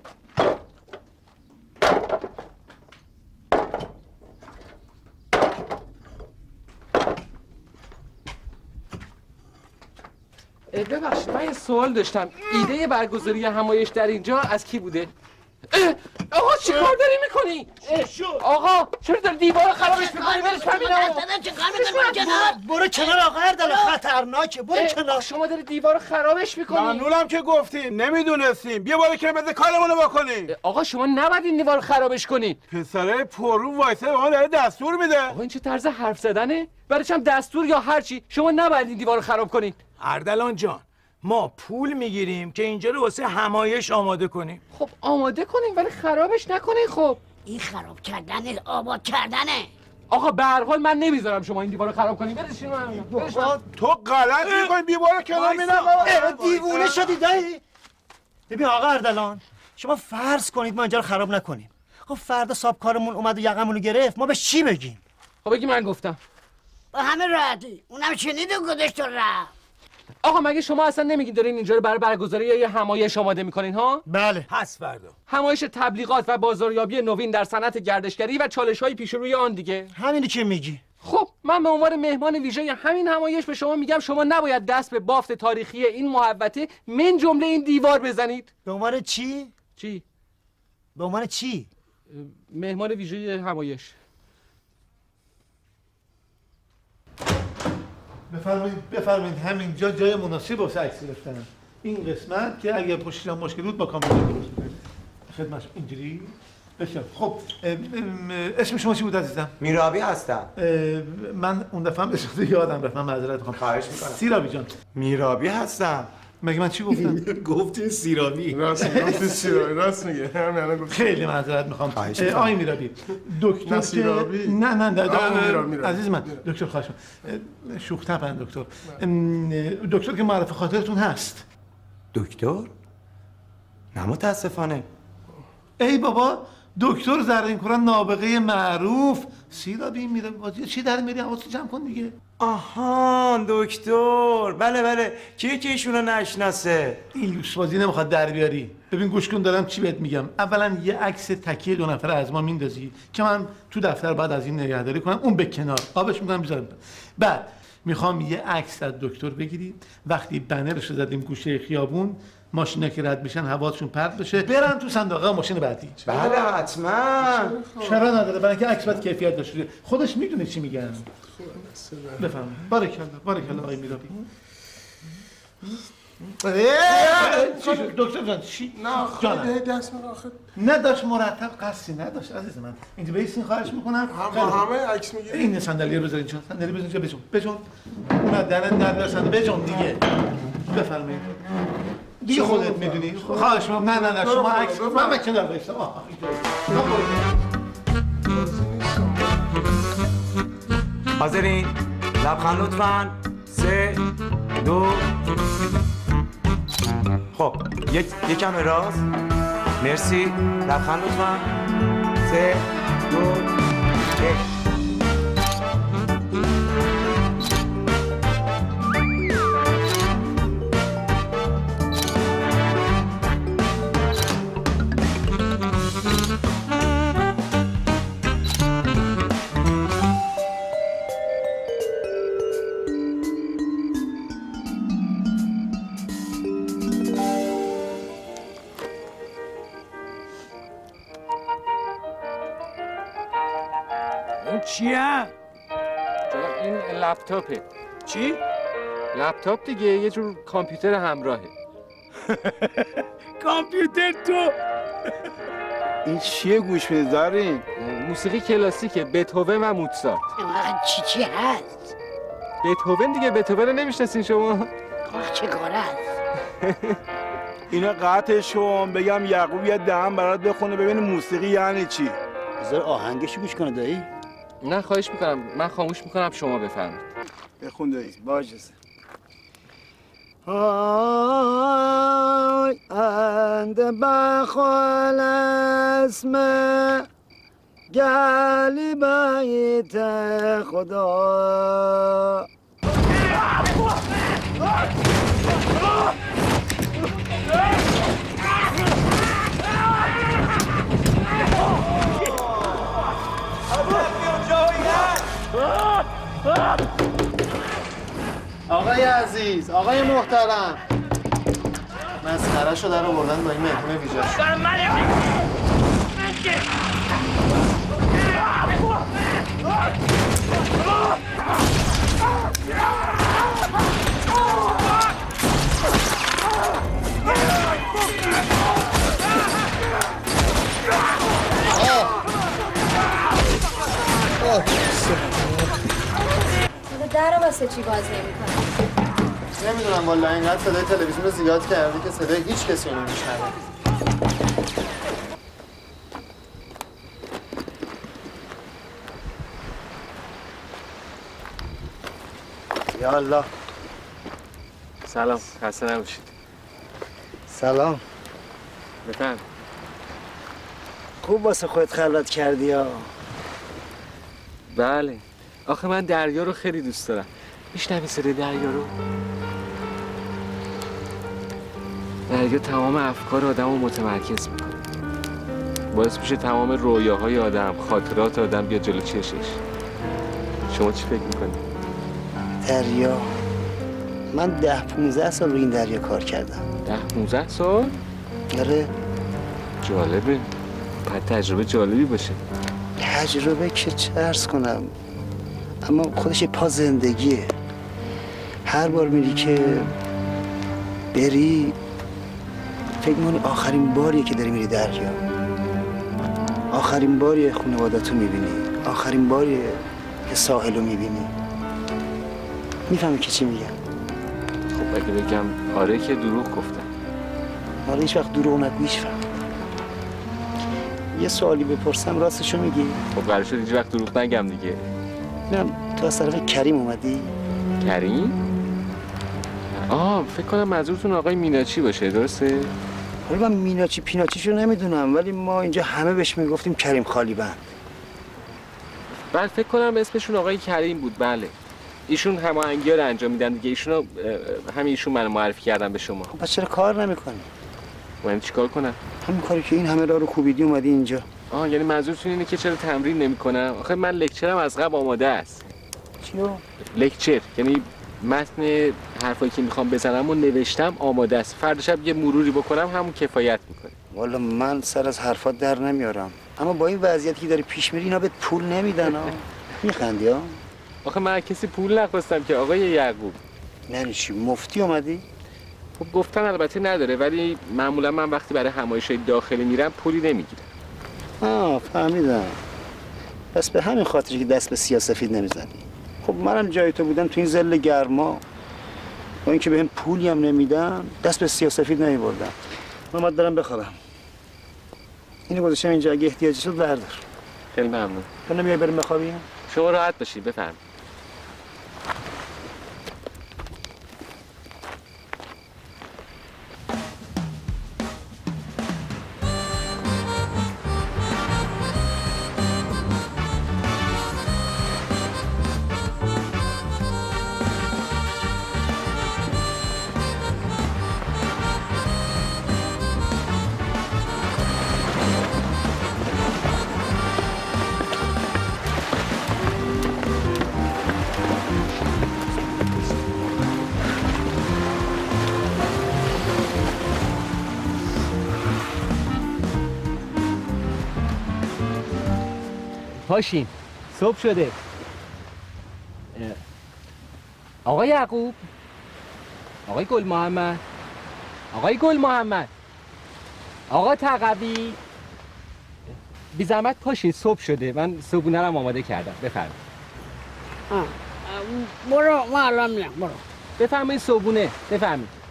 ببخشید من یه سوال داشتم. ایده برگزاری همایش در اینجا از کی بوده؟ آقا چی کار داری میکنی؟ آقا چرا داری دیوار خرابش میکنی؟ برش برو کنار آقا اردلان، خطرناکه. برو کنار. شما داری دیوار خرابش میکنی. ممنونم که گفتیم، نمیدونستیم. بیا بالا که بده کارمونو بکنیم. آقا شما نباید این دیوار خرابش کنید. پسره پررو وایسه به ما داره دستور میده. آقا این چه طرز حرف زدنه؟ برایش هم دستور یا هر چی، شما نباید این دیوار خراب کنید. اردلان جان ما پول میگیریم که اینجا رو واسه همایش آماده کنیم. خب آماده کنیم ولی خرابش نکنین. خب این خراب کردن آباد کردنه. آقا به هر حال من نمیذارم شما این دیوار رو خراب کنین. برشین تو غلط میکنی. بیا بالا کنار میرم. دیوونه شدی دایی. ببین آقا اردلان شما فرض کنید ما اینجا رو خراب نکنیم. خب فردا صاحب کارمون اومد و یقمونو گرفت، ما بهش چی بگیم؟ خب بگی من گفتم. با همه راحتی. اونم شنید و گذاشت و رفت. آقا مگه شما اصلا نمیگین دارین اینجا رو برای برگزاری یه همایش آماده میکنین ها؟ بله. پس فردا همایش تبلیغات و بازاریابی نوین در صنعت گردشگری و چالش‌های پیش روی آن دیگه. همینی که میگی. خب من به عنوان مهمان ویژه همین همایش به شما میگم شما نباید دست به بافت تاریخی این محوطه من جمله این دیوار بزنید. به عنوان چی؟ چی؟ به عنوان چی؟ مهمان ویژه همایش. بفرمایید همینجا جای مناسب واسه عکس گرفتن. این قسمت که اگه پشتش مشکل بود با کامپیوتر درست کنید. خدمتش اینجوری. بسیار خب اسم شما چی بود عزیزم؟ میرابی هستم. من اون دفعه هم اسم یادم رفت. من معذرت میخوام. خواهش میکنم. سیرابی جان. میرابی هستم. مگه من چی گفتم؟ گفتین سیرابی. راست سیرابی راست میگه. همین الان گفت. خیلی معذرت میخوام. آقای میرابی. دکتر سیرابی. نه عزیز من دکتر خواهش می‌کنم. شوخ طبعا دکتر. دکتر که معرف خاطرتون هست. دکتر؟ نه متاسفانه. ای بابا دکتر زرین‌کوران نابغه معروف. سیرابی میره بازی چی در میری؟ حواست جمع کن دیگه. آها دکتر. بله کی که ایشونو نشناسه؟ این لوس بازی نمیخواد در بیاری. ببین گوش کن دارم چی بهت میگم. اولا یه عکس تکیه 2 نفره از ما میندازی که من تو دفتر بعد از این نگهداری کنم، اون به کنار آبش میکنم بذارم. بعد میخوام یه عکس از دکتر بگیری وقتی بنرش زدیم گوشه خیابون، ماشینا که رد میشن حواسشون پرت بشه برن تو صندوق ماشین بعدی. بله حتما. چرا نداره؟ برای اینکه عکس باید کیفیت داشته. خودش میدونه چی میگن. بفهم. بارکالله آقای میرابی. دکتر جان چی؟ نه دست من آخه نداشت مرتب قصی نداشت عزیز من. اینجا بیسین خواهش میکنم. همه عکس میگیری. این صندلی رو بذارین اینجا. صندلی بذارین اینجا بجون. اون دهنت نداشتن بجون دیگه. بفرمایید. دیگه خودت میدونی. خواهش میکنم. نه شما عکس من کنار بایستم. حاضرین لبخند لطفاً. 3 2 خب یکم راست. مرسی. لبخند لطفاً. 3 2 1 چیه؟ این لپتاپه. چی؟ لپتاپ دیگه یه جور کامپیوتر همراهه. کامپیوتر تو؟ این چیه گوش میدی دارین؟ موسیقی کلاسیکه، بتهوون و موتسارت. چی هست؟ بتهوون دیگه. بتهوون رو نمیشناسین شما؟ چه کاره هست؟ اینا قطعشون بگم یعقوب یه دهم برات بخونه ببین موسیقی یعنی چی. بذار آهنگشو گوش کنه دایی. نه خواهش میکنم من خاموش میکنم شما بفرمایید. بخون دایی با اجازه. اند بخال اسم گلی بیت خدا. آقای عزیز، آقای محترم، مسخره شو در آوردن با این مهمون ویژه شو. در رو واسه چی باز نمی‌کنی؟ نمیدونم والا اینقدر صدای تلویزیون رو زیاد کردی که صدای هیچ کسی رو نمیشنوه. یا الله. سلام، خسته نباشید. سلام. بفهم. خوب واسه خودت خلوت کردی ها. بله. آخه من دریا رو خیلی دوست دارم. میشنوی صدای دریا رو؟ دریا تمام افکار آدم رو متمرکز میکنه. باعث میشه تمام رویاهای آدم، خاطرات آدم بیاد جلو چشش. شما چی فکر میکنی؟ دریا. من 10-15 سال روی این دریا کار کردم. 10-15 سال؟ آره. جالبه. بعد تجربه جالبی باشه. تجربه که چه عرض کنم، اما خودش پا زندگیه. هر بار میری که بری فکر می‌کنی آخرین باریه که داری میری دریا. آخرین باریه خانواده‌تو میبینی. آخرین باریه که ساحلو میبینی. میفهمی که چی میگم؟ خب اگه بگم آره که دروغ گفتم. آره هیچ وقت دروغ نگو هیچ وقت. یه سوالی بپرسم راستشو میگی؟ خب قرار شد هیچ وقت دروغ نگم دیگه. نه تو از طرف کریم اومدی؟ کریم؟ فکر کنم منظورتون آقای میناچی باشه، درسته؟ حالا من میناچی پیناچیشو نمیدونم، ولی ما اینجا همه بهش میگفتیم کریم خالیبند. بله فکر کنم اسمشون آقای کریم بود. بله ایشون هماهنگی‌ها رو انجام میدن دیگه. ایشونو همین ایشون منو معرفی کردن به شما. خب پس چرا کار نمی‌کنی؟ من چیکار کنم؟ همین کاری که این همه راه رو کوبیدی اومدی اینجا. یعنی منظورتون اینه که چرا تمرین نمی‌کنم؟ آخه من لکچرم از قبل آماده است. چیو؟ لکچر یعنی متن حرفایی که میخوام بزنم و نوشتم آماده است. فردا شب یه مروری بکنم همون کفایت میکنه. والا من سر از حرفات در نمیارم، اما با این وضعیتی که داری پیش میری اینا بهت پول نمیدن ها. میخندی ها؟ آخه من کسی پول نخواستم که آقای یعقوب. یعنی چی مفتی اومدی؟ خب گفتن البته نداره، ولی معمولا من وقتی برای همایش‌های داخلی میرم پولی نمیگیرم. فهمیدم. پس به همین خاطری که دست به سیاه‌سفید نمیزنی. خب منم جای تو بودم تو این ظل گرما، با اینکه بهم پولی هم نمیدن دست به سیاه‌سفید نمیبردم. من باید برم بخوابم. اینو گذاشتم اینجا، اگه احتیاجی شد بردار. خیلی ممنون. تو نمیای بریم بخوابیم؟ شما راحت باشید، بفرمایید. پاشین صبح شده. آقای یعقوب، آقای گل محمد، آقای گل محمد، آقا تقوی، بی زحمت پاشین صبح شده. من صبحونه رو آماده کردم. بفرمایید. برو ما الان میام. برو بفرمایید صبحونه. بفرمایید.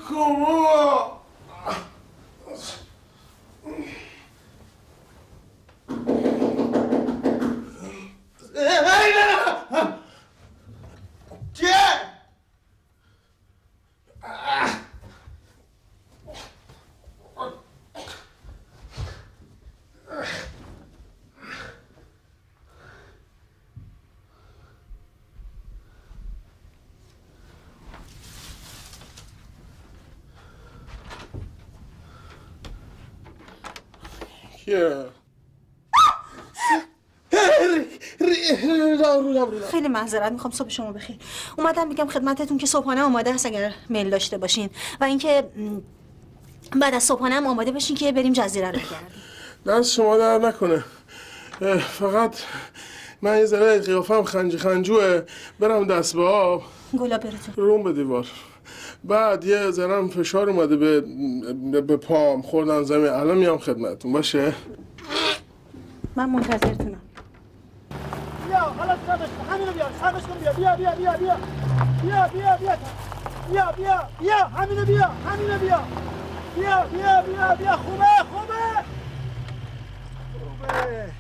بابا. چیه؟ خیلی معذرت میخوام، صبح شما بخیر. اومدم میگم خدمتتون که صبحانه آماده هست اگر میل داشته باشین و اینکه بعد از صبحانه هم آماده بشین که بریم جزیره رو بگردیم. دست شما در نکنه، فقط من یه ذره قیافم خنجوه، برم دست به آب گلابرتون روم به دیوار، بعد یه ذره فشار اومده به پام، خوردم زمین، الان میام خدمتتون. باشه؟ من منتظرتونم. بیا حالا سرش کن، همینو بیا، سرش کن، بیا بیا بیا بیا بیا بیا بیا بیا بیا بیا بیا همینو بیا، همینو بیا بیا بیا بیا بیا خوبه خوبه خوبه.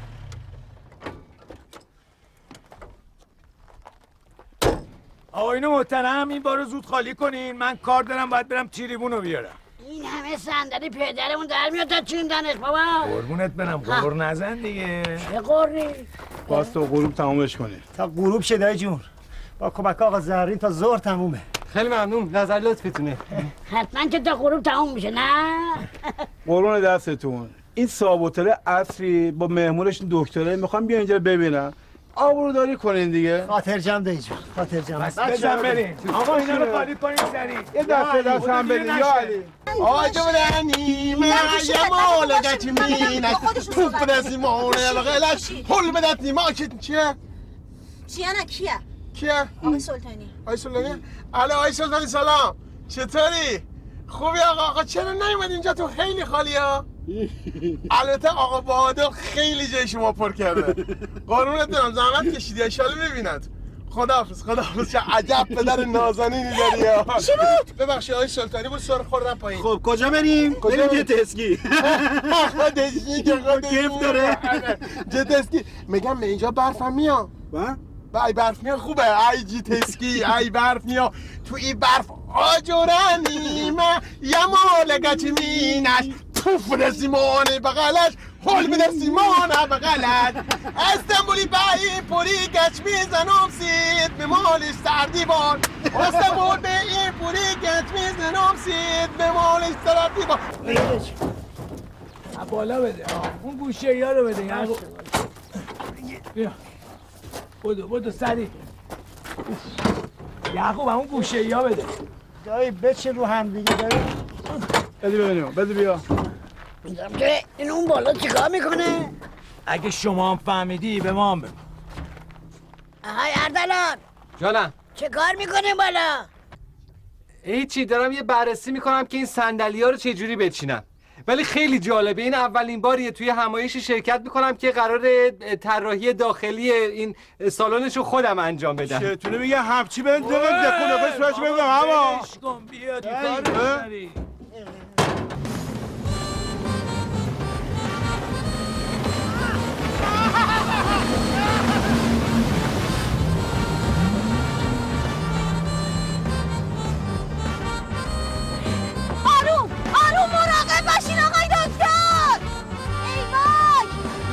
آقایون محترم این بارو زود خالی کنین، من کار دارم باید برم تریبون رو بیارم. این همه صندلی پدرمون در میاد تا چیندنش بابا. قربونت برم، قور نزن دیگه. چه قوری؟ باز تا غروب تمامش کنی. تا غروب شه دایی جون، با کمک آقا زرین تا ظهر تمومه. خیلی ممنون، نظر لطفتونه. حتما که تا غروب تموم میشه نه؟ قربون دستتون. این صاحب عصری با مهمونش دکتره میخوام بیا اینجا ببینم. آبروداری کنین دیگه. خاطر جمع دایی جون، خاطر جمع. بس بزن بریم. آقا اینا رو خالی کنین سریع. یه دست هم بدین یا علی. آجورانی ما لگت مینه توپ بدستی مونه بغلش پول بدستی ما چیه؟ چیه نه کیه؟ کیه؟ آقای سلطانی. آقای سلطانی؟ الو آقای سلطانی سلام، چطوری؟ خوبی آقا چرا نیومد اینجا؟ تو خیلی خالی ها. البته آقا بهادر خیلی جای شما پر کرده، قربونت برم، زحمت کشیدی، ان شاءالله ببینت. خداحافظ خداحافظ. چه عجب پدر نازنینی داری ها. چی بود؟ ببخشید آقای سلطانی بود سر خوردم پایین. خب کجا بریم؟ بریم جتسکی. خودشی که کیف داره. جتسکی میگم من اینجا برفم میام. ای برف میاد خوبه، ای جتسکی، ای برف میاد تو این برف. آجورانی من یه مالگچ مینش توف ده سیمانه بغلش حل میده سیمانه بغلش استنبولی بایی پوری گچ میزنم سید به مالش سردیوان استنبول به این پوری گچ میزنم سید به مالش سردیوان. بالا بده اون گوشه یا رو بده یعقوب. بیا بودو سریع یعقوب اون گوشه یا بده. دایی بچه رو هم دیگه دایی. بده ببینیم، بده بیا. میگم که این اون بالا چیکار میکنه؟ اگه شما هم فهمیدی به ما هم بگو. آهای اردلان جانم. چه کار میکنه بالا؟ هیچی، دارم یه بررسی میکنم که این صندلی‌ها رو چجوری بچینم. ولی خیلی جالبه، این اولین باریه توی همایشی شرکت میکنم که قرار طراحی داخلی این سالنش رو خودم انجام بدم. چطوره میگه همچی بند دکونه بس بگم اما بیا تو کار بری. آروم مراقب باشین آقای دکتر. ای وای.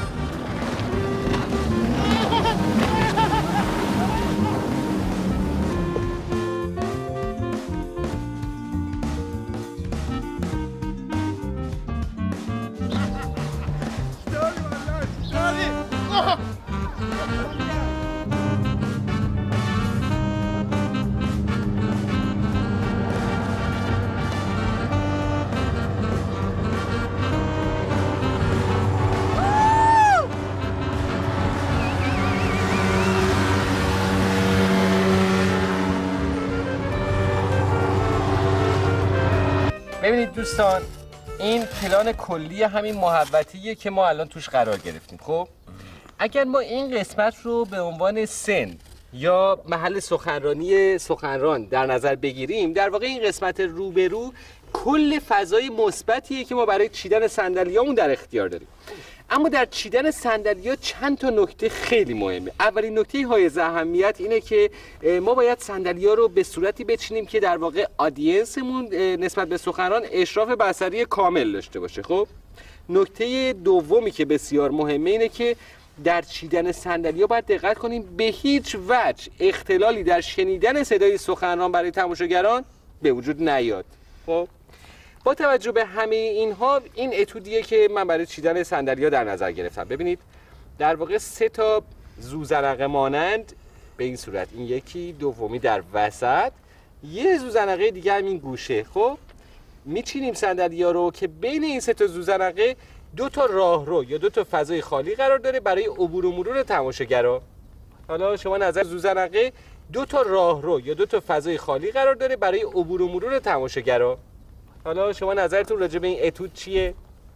ببینید دوستان، این پلان کلی همین محوطه‌ایه که ما الان توش قرار گرفتیم. خب اگر ما این قسمت رو به عنوان سن یا محل سخنرانی سخنران در نظر بگیریم، در واقع این قسمت روبرو کل فضای مثبتیه که ما برای چیدن صندلیامون در اختیار داریم. اما در چیدن صندلی‌ها چند تا نکته خیلی مهمه. اولین نکته حائز اهمیت اینه که ما باید صندلی‌ها رو به صورتی بچینیم که در واقع آدینسمون نسبت به سخنران اشراف بصری کامل داشته باشه. خب نکته دومی که بسیار مهمه اینه که در چیدن صندلی‌ها باید دقت کنیم به هیچ وجه اختلالی در شنیدن صدای سخنران برای تماشاگران به وجود نیاد. خب با توجه به همه اینها، این اتودیه که من برای چیدن صندلی‌ها در نظر گرفتم. ببینید در واقع 3 تا زوزنقه مانند به این صورت، این یکی، دومی در وسط، یه زوزنقه دیگه هم این گوشه. خب میچینیم صندلی‌ها رو که بین این 3 تا زوزنقه 2 تا راهرو یا 2 تا فضای خالی قرار داره برای عبور و مرور تماشاگرها. حالا شما نظر زوزنقه 2 تا راهرو یا 2 تا فضای خالی قرار داره برای عبور و مرور تماشاگرها. حالا شما نظرتون راجع به این اتود چیه؟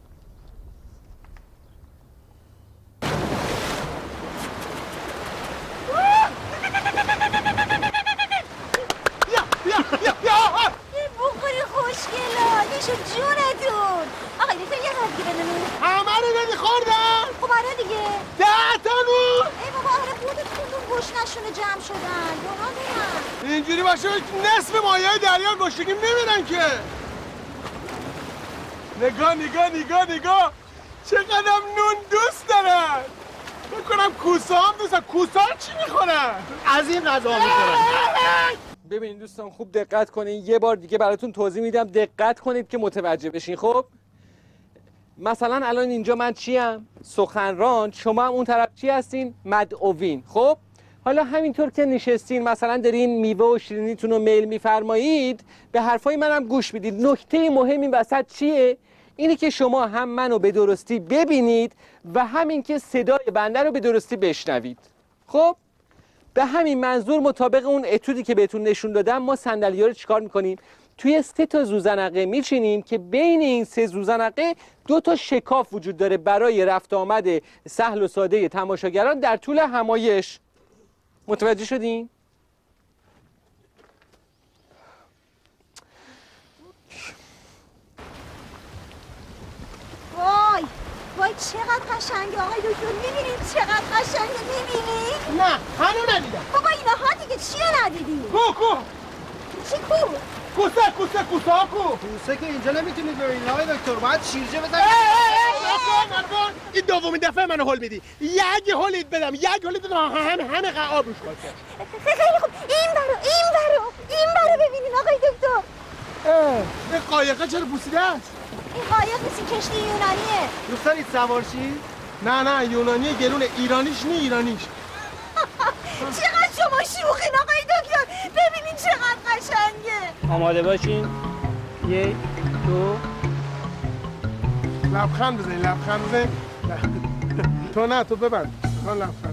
بخوری خوشگلا نیشو جونتون. آقای دکتر یه قدری بدونیم همه رو بدی خوردن؟ خب آره دیگه 10 تا نون. ای بابا آره خودتون گشنشونه جمع شدن. گناه دارن اینجوری باشه نصف مایه دریا گشنگی میمیرن که. نگاه چقدر نون دوست دارن. بکنم کوسا هم دوستن. کوسا چی میخورن؟ از این غذا میخورن. ببینید دوستان خوب دقت کنین، یه بار دیگه براتون توضیح میدم، دقت کنید که متوجه بشین. خب مثلا الان اینجا من چیم؟ سخنران. شما هم اون طرف چی هستین؟ مدعوین. خب حالا همینطور که نشستین مثلا دارین میوه و شیرینیتون رو میل میفرمایید، به حرفای منم گوش میدید. نکته مهم این وسط چیه؟ اینه که شما هم منو به درستی ببینید و همین که صدای بنده رو به درستی بشنوید. خب به همین منظور مطابق اون اتودی که بهتون نشون دادم، ما صندلی‌ها رو چیکار میکنیم؟ توی 3 تا زوزنقه میچینیم که بین این 3 زوزنقه 2 تا شکاف وجود داره برای رفت آمد سهل و ساده تماشاگران در طول همایش. متوجه شدین؟ وای چقدر قشنگه آقای دکتر. میبینید چقدر قشنگه؟ میبینید؟ نه هنو ندیدم. بابا اینها دیگه چیه ندیدی؟ کو چی کو؟ کوسه که اینجا نمیتونید ببینید آقای دکتر، باید شیرجه بزنید. نکن این دومین دفعه منو هول میدی. یک هولید بدم همه قعاب روش باشه. خیلی خوب این برو ببینین آقای دکتر. این قایقه چرا پوسیده است؟ این قایق نیست، کشتی یونانیه. دوست دارید سوار شی؟ نه یونانیه گرونه، ایرانیش نی ایرانیش. چقدر شما شوخین آقای دکتر. ببینین چقدر قشنگه. آماده باشین. 1 2 لبخند بزنی. تو نه تو ببند. من لبخند.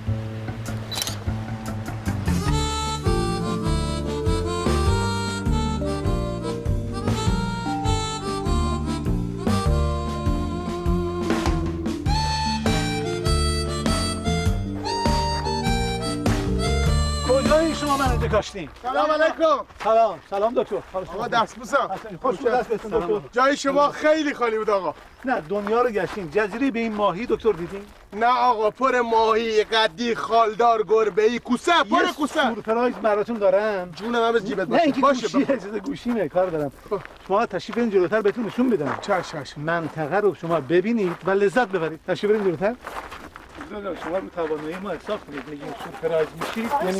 کجایی شما من اینجا کاشتین؟ سلام علیکم. سلام دکتر. آقا دست بوسم. خوش بود دست بهتون دکتر. جای شما خیلی خالی بود آقا. نه دنیا رو گشتیم. جزیره به این ماهی دکتر دیدین؟ نه آقا پر ماهی، قدی، خالدار، گربه‌ای، کوسه، پر کوسه. سورپرایز براتون دارم. جون من از جیبت باشه. باشه. چیز گوشیمه کار دارم. شما تشریف برین جلوتر بهتون نشون بدم. چش. منطقه رو شما ببینید و لذت ببرید. تشریف برین جلوتر. شما رو توانایی ما حساب کنید. میگیم سورپرایز میشید یعنی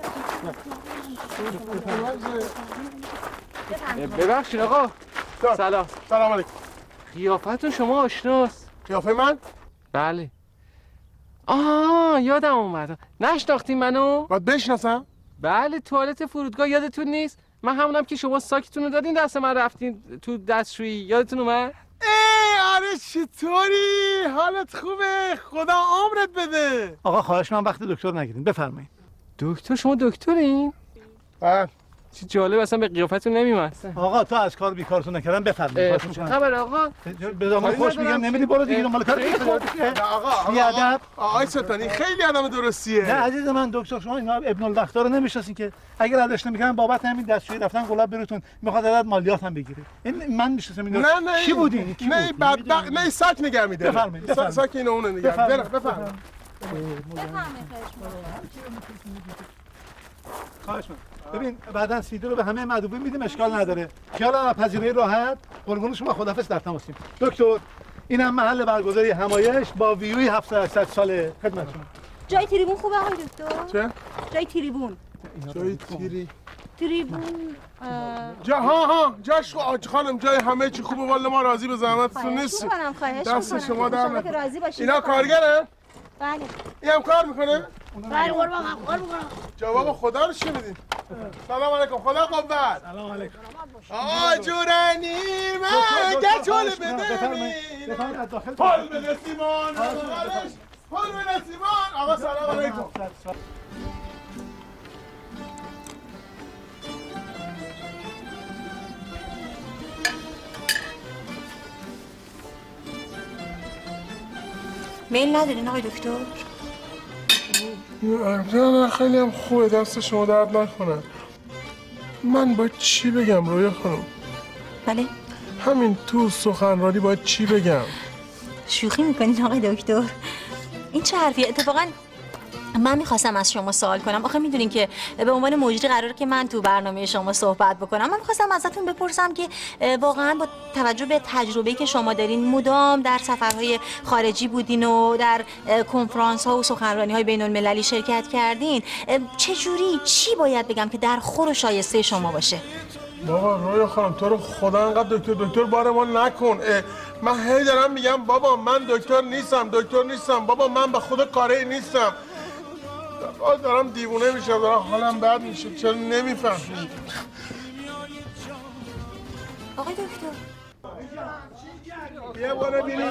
ببخشید آقا. سلام علیکم. قیافتون شما آشناست. قیافه من؟ بله. یادم اومد. نشناختین منو؟ باید بشناسم؟ بله توالت فرودگاه یادتون نیست؟ من همونم که شما ساکتون رو دادین دست من رفتین تو دستشویی، یادتون اومد؟ آره چطوری؟ حالت خوبه؟ خدا عمرت بده. آقا خواهش من وقت دکتر نگیرین، بفرمایید. دکتر شما دکترین؟ بله. چی جالب، اصلا به قیافتون نمیومد. آقا تو از کار بیکارتون نکردم بفرمایید. خبر آقا؟ به دامن خوش میگم نمیدی برو دیگه دنبال کار. آقا بیادب. آقای ستانی خیلی آدم درستیه. نه عزیز من دکتر، شما اینا ابن الوقتا رو نمیشناسین که اگر ادش نمیکنن بابت همین دستشویی رفتن گلاب براتون میخواد ازت مالیات هم بگیره. این من میشناسم اینا. نه کی بودین؟ نه بدبخت نه ساک نگه می‌داره. بفرمایید. ساک اینو اون نگه. بفرمایید. خواهش می‌کنم. ببین بعداً سیدی رو به همه مدعوین میدیم، اشکال نداره. خیال پذیرایی راحت. قربون شما، خداحافظ، در تماسیم. دکتر اینم محل برگزاری همایش با ویوی 700 ساله خدمتتون. جای تریبون خوبه آقای دکتر؟ چه؟ جای تریبون. جای تریبون ها جاش خانم جای همه چی خوبه، والله ما راضی به زحمتتون نیستیم. دست شما در نکنه. اینا کارگره؟ بله. اینم کار میکنه؟ بله قربان کار میکنم. جواب خدا رو چی میدین؟ سلام علیکم. خدا قوت. سلام علیکم. آجورانی من گچول بدمی پل به نسیمان پل به نسیمان. آقا سلام علیکم. میل ندارین آقای دکتر؟ نه خیلی هم خوبه، دست شما درد نکنه. من باید چی بگم رویا خانم؟ بله؟ همین تو سخنرانی باید چی بگم؟ شوخی میکنین آقای دکتر؟ این چه حرفیه؟ اتفاقا من میخواستم از شما سوال کنم. آخه میدونین که به عنوان مجری قراره که من تو برنامه شما صحبت بکنم. من میخواستم ازتون بپرسم که واقعا با توجه به تجربه‌ای که شما دارین، مدام در سفرهای خارجی بودین و در کنفرانس ها و سخنرانی های بین المللی شرکت کردین، چی باید بگم که در خور و شایسته شما باشه؟ بابا رویا خانم تو رو خدا انقدر دکتر بار ما نکن. من هی دارم میگم بابا من دکتر نیستم بابا من به خدا کاری نیستم. دارم دیوونه میشم، دارم حالم بد میشه. چرا نمیفهمی؟ آقای دکتر یه باره بینیم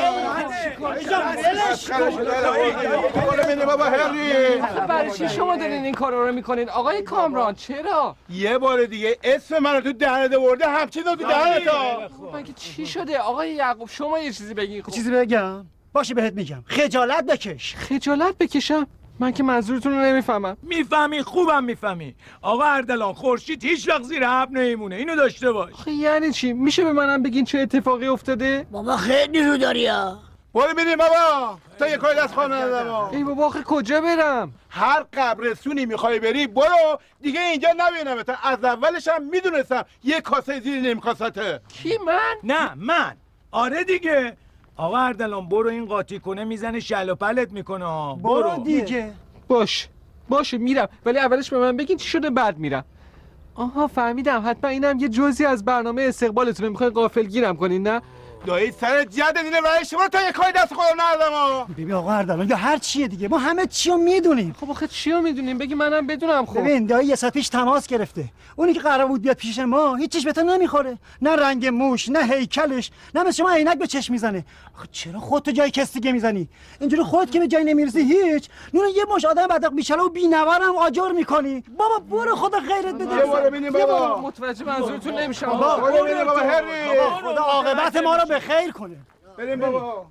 بابا هری. برای چی شما دارین این کارا رو میکنین آقای کامران؟ چرا؟ یه بار دیگه اسم منو تو دهنت آورده، همچین تو دهنت ها. مگه چی شده آقای یعقوب؟ شما یه چیزی بگین. چیزی بگم؟ باشه بهت میگم. خجالت بکش. خجالت بکشم؟ من که منظورتون رو نمیفهمم. میفهمی، خوبم میفهمی. آقا اردلان خورشید هیچ وقت زیر ابر نمیمونه، اینو داشته باش. یعنی چی؟ میشه به منم بگین چه اتفاقی افتاده؟ بابا خیلی رو داری ها. برو بریم بابا، تا یه کاری دست خانه ندارم. ای بابا آخه کجا برم؟ هر قبرستونی میخوای بری برو دیگه، اینجا نبینمت. از اولش هم میدونستم یه کاسه زیر نمیخواستته. کی من؟ نه من. آره دیگه. آقا اردلان برو، این قاطی کنه میزنه شل و پلت میکنه. برو دیگه. باشه میرم، ولی اولش به من بگین چی شده بعد میرم. آها فهمیدم، حتما اینم یه جزئی از برنامه استقبالتونه، میخواین غافلگیرم کنین نه؟ دایی سر جد دیده برای شما تا یه کاری دست خودم ندادم. ببین آقا اردلان یا هر چیه دیگه، ما همه چیو میدونیم. خب آخه چیو میدونیم؟ بگی منم بدونم. خب ببین دایی یه ساعت پیش تماس گرفته، اونی که قرار بود بیاد پیش ما هیچیش به تو نمیخوره، نه رنگ موش نه هیکلش، نه مثل شما عینک به چشم میزنه. آخه چرا خودت جای کس دیگه میزنی؟ اینجوری خودت که به جای نمیرسی هیچ، نون یه مش آدم بدق بیچاره و بی‌نوارم آجر میکنی. بابا برو خدا خیرت بده. برو ببینیم بابا. متوجه منظورتون نمیشم. برو ببینیم بابا هری. خدا عاقبت ما رو به خیر کنه. بریم بابا.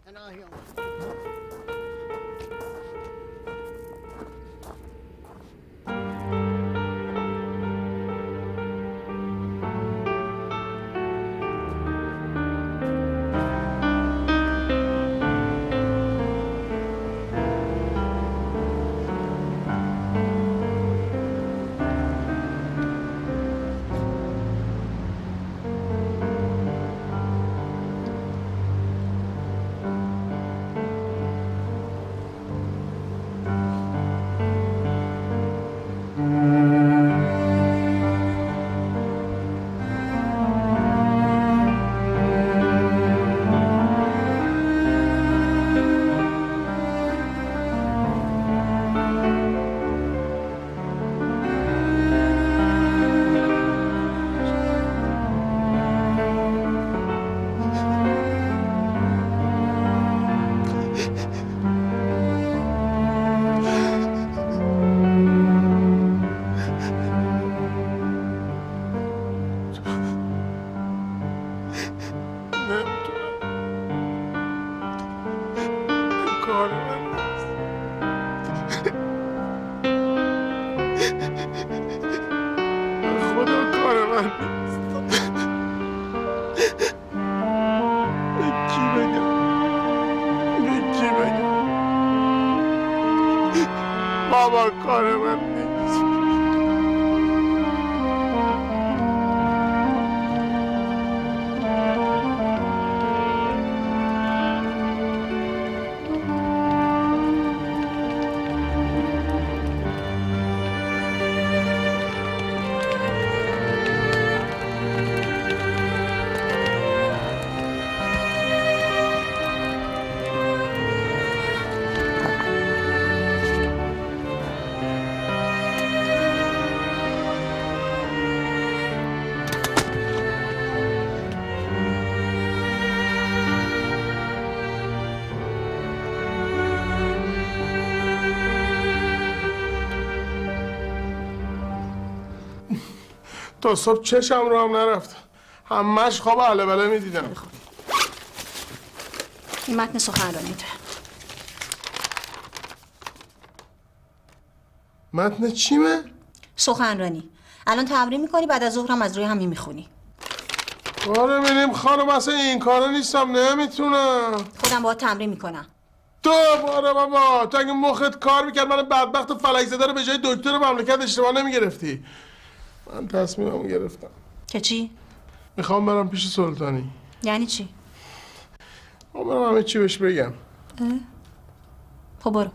بابا کار من نیست. تا صبح چشم رو هم نرفت. همش خواب اهل بله میدیدم. این متن سخنرانیته. متن چیمه؟ سخنرانی. الان تمرین میکنی، بعد از ظهرم از روی همین میخونی. آره میریم خانم، اصلا این کارا نیستم، نمیتونم. خودم باید تمرین میکنم. دوباره بابا، تو اگه مخت کار میکرد من بدبخت و فلک زده رو به جای دکتر مملکت اشتباه نمیگرفتی. من تصمیممو گرفتم. که چی؟ میخوام برم پیش سلطانی. یعنی چی؟ برم همه چی بهش بگم. خب برو.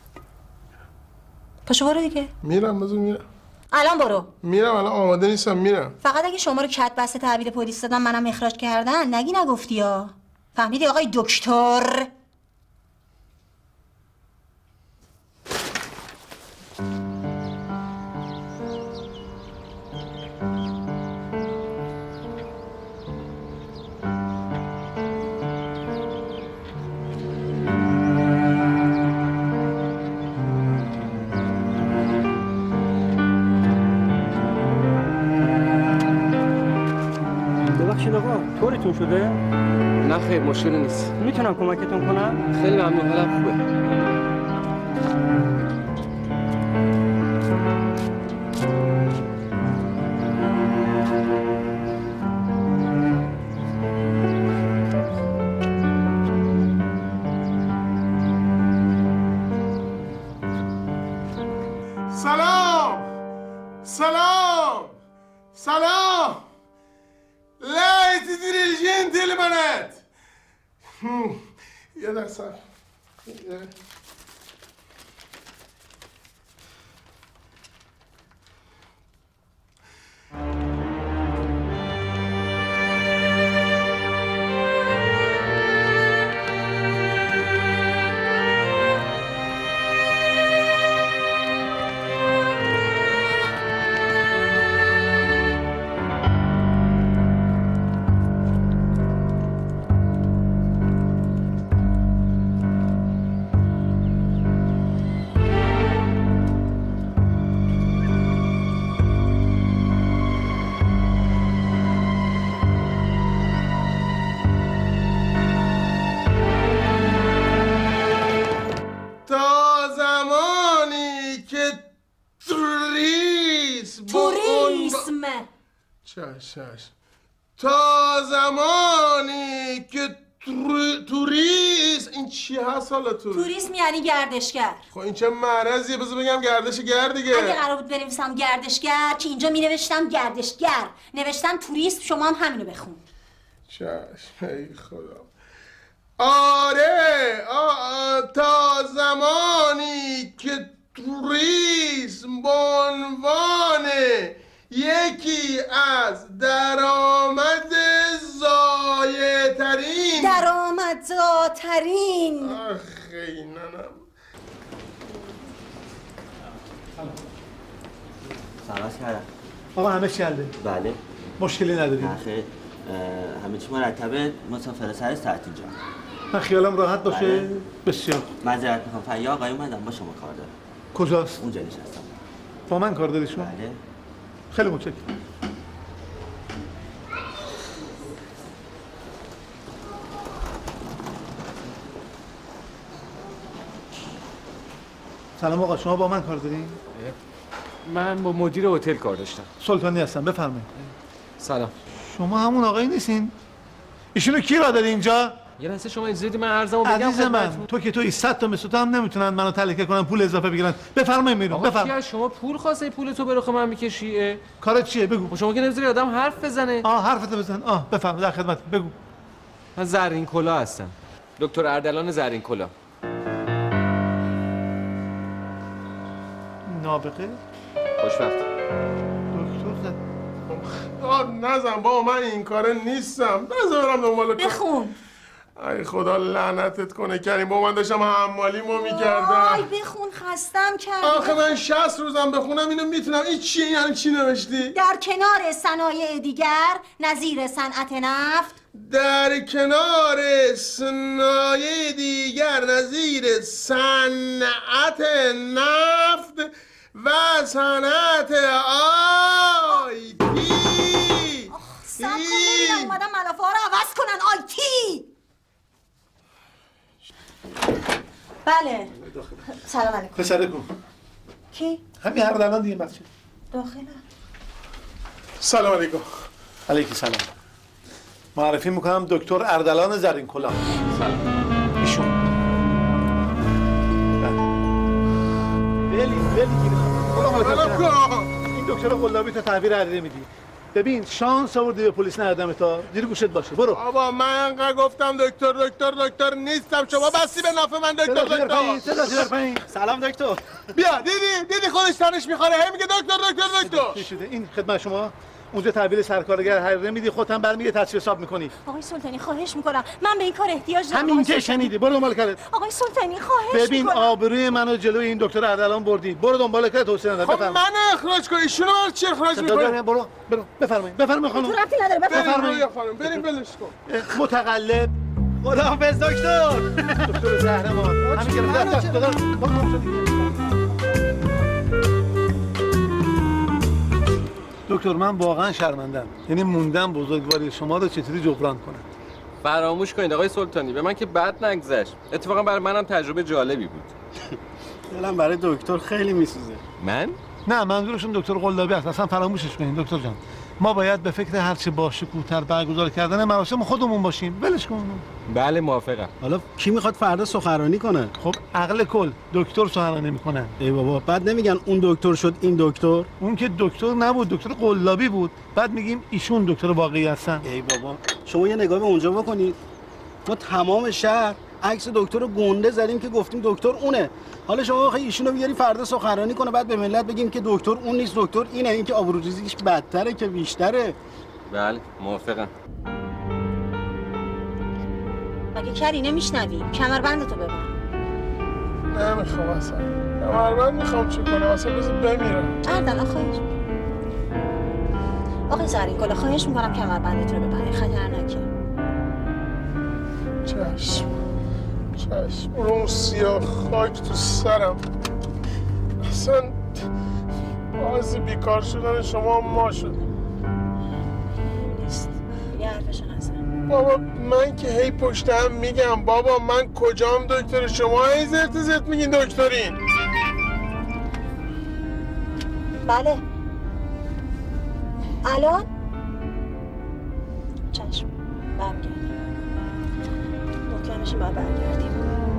پاشو برو دیگه. میرم، بذار میرم. الان برو. میرم، الان آماده نیستم، میرم. فقط اگه شما رو کت بسته تحویل پلیس دادن منم اخراج کردن نگی نگفتی ها. فهمیدی آقای دکتر؟ طوریتون شده؟ نه خیر، مشکلی نیست. میتونم کمکتون کنم؟ خیلی ممنون، حالم خوبه. سلام سلام سلام. Lei ti dirigenti il manet. Io adesso. چشم. تا زمانی که توریسم، این چی هست حالا توریسم یعنی گردشگر. خب این چه مرضیه؟ بذار بگم گردشگر دیگه. اگه قرار بود بنویسم گردشگر که اینجا می نوشتم گردشگر، نوشتم توریسم، شما هم همینو بخون. چشم. ای خدا. آره تا زمانی که توریسم به عنوان یکی از درآمدزایترین آخه ننم. سلام کردم. آقا همه چی حله؟ بله. مشکلی نداری؟ آخه همه چی مرتبه، مسافر سر ساعت اینجا. من خیالم راحت باشه. بله. بسیار معذرت میخوام، فیا آقای اومدم با شما کار دارم. کجاست؟ اونجا نشستم. با من کار داری شما؟ بله. خیلی متشکرم. سلام آقا، شما با من کار دارین؟ من با مدیر هتل کار داشتم. سلطانی هستم، بفرمایید. سلام. شما همون آقایی نیستین ایشونو کی را داری اینجا؟ یه لحظه شما اجازه بدید من عرضمو بگم. عزیز من تو که توی 100 تا مثل تو هم نمیتونن منو تلکه کنن پول اضافه بگیرن. بفرمایید میرون. بفرمایید. شما پول خواسته پول تو به رخ من میکشی؟ کارت چیه بگو. شما که نمیذاری آدم حرف بزنه. حرفتو بزن. بفرمایید در خدمت. بگو. من زرین کلا هستم. دکتر اردلان زرین کلا. نابغه؟ خوشبخت. دکتر نزن بابا، من این کاره نیستم. نذارم دنبال بخون. ای خدا لعنتت کنه کریم. با من داشتم حمالیمو میکردم. وای بخون، خستم کردی. آخه من 60 روزم بخونم اینو میتونم. این چیه؟ یعنی چی نوشتی؟ در کنار صنایع دیگر نظیر صنعت نفت، در کنار صنایع دیگر نظیر صنعت نفت و صنعت آیتی. سب کن ببینم اومدم ملافه ها رو عوض کنن. آیتی. بله. سلام علیکم. پسرکم کی؟ همین اردلان دیگه بچه. داخله. سلام علیکم. علیکی سلام. معرفی میکنم دکتر اردلان زرین کلا. سلام. ایشون. ولی این دکتر قلابی تو تحویل عریضه میدی. ببین شانس آوردی به پلیس ندادم تا زیر گوشت باشه. برو. بابا من انقدر گفتم دکتر نیستم. شما بستی به نفع من دکتر. سلام دکتر. بیا دیدی خودش تنش میخوره هی میگه دکتر. چی شده؟ این خدمت شما اونجا تحویل سرکارگر حریره میدی، خودت هم برمیگه تصفیه حساب میکنی. آقای سلطانی خواهش میکنم، من به این کار احتیاج دارم. همین که شنیدی. برو دنبال کارت. آقای سلطانی خواهش ببین میکنم. آبروی منو جلوی این دکتر اردلان بردی. برو دنبال کارت توصیه ندارم. خب من اخراج کن. ایشونو من چی اخراج میکنی؟ برو بفرمایید خانم. تو ربطی نداره. بفرمایید خانم. بریم بلش کن. متقلب. خداحافظ دکتر. دکتر زهرمان. همین گرفت. دکتر من واقعا شرمندم. یعنی موندم بزرگواری شما رو چطوری جبران کنم. فراموش کنید آقای سلطانی، به من که بد نگذشت. اتفاقا برای منم تجربه جالبی بود. دلم برای دکتر خیلی میسوزه. من؟ نه منظورشون دکتر قلابی است. اصلا فراموشش کنین دکتر جان. ما باید به فکر هر چه باشکوه‌تر برگزار کردن مراسم خودمون باشیم. ولش کن. بله موافقم. حالا کی میخواد فردا سخنرانی کنه؟ خب عقل کل دکتر سخنرانی میکنن. ای بابا بعد نمیگن اون دکتر شد این دکتر؟ اون که دکتر نبود، دکتر قلابی بود. بعد میگیم ایشون دکتر واقعی هستن. ای بابا شما یه نگاه به اونجا بکنید. ما تمام شهر عکس دکتر رو گنده زدیم که گفتیم دکتر اونه. حالا شما بخوای ایشونو بیاری فردا سخنرانی کنه بعد به ملت بگیم که دکتر اون نیست دکتر اینه. این که آبروریزیش بدتره که بیشتره. بله موافقم. مگه کری نمیشنوی؟ کمربندتو ببند. نمیخوام اصلا. کمربند میخوام چی کنم؟ اصلا بذار بمیرم. اردلان خواهش. آقای زرین کلا خواهش میکنم کمربندت رو ببند. خطرناکه. چشم. اون سیاه خاک تو سرم. اصلا باعث بیکار شدن شما ما شدیم. نیست. یه حرفشو نزن. بابا من که هی پشتم میگم بابا من کجام دکتر، شما هی زرت میگین دکترین. بله. الان؟ چشم. برمیگردیم. مطمئن بشیم باید برگردیم.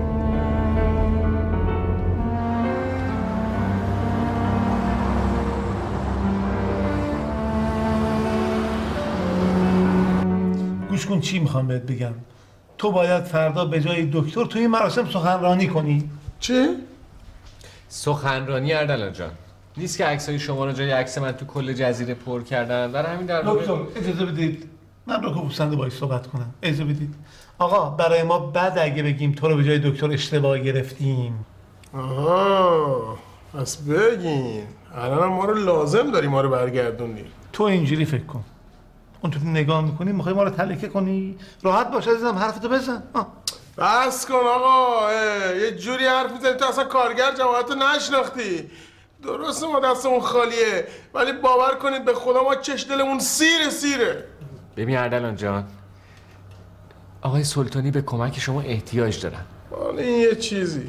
گوش کن چی میخوام بهت بگم. تو باید فردا به جای دکتر توی این مراسم سخنرانی کنی. چی؟ سخنرانی اردلان جان. نیست که عکسای شما رو جای عکس من تو کل جزیره پر کردن. برای همین در دکتر اجازه بدید من رو پوسنده باهاش صحبت کنم. اجازه بدید. آقا برای ما بد اگه بگیم تو رو به جای دکتر اشتباه گرفتیم. آها پس بگین. الان ما رو لازم داری ما رو برگردونی. تو اینجوری فکر کن. اونطوری نگاه میکنی میخوای ما رو تلکه کنی. راحت باش عزیزم حرفتو بزن. بس کن آقا. یه جوری حرف میزنی تو اصلا کارگر جماعتو نشناختی. درسته ما دستمون خالیه ولی باور کنید به خدا ما چش دلمون سیره. ببین اردلان جان، آقای سلطانی به کمک شما احتیاج دارن. ولی این یه چیزی.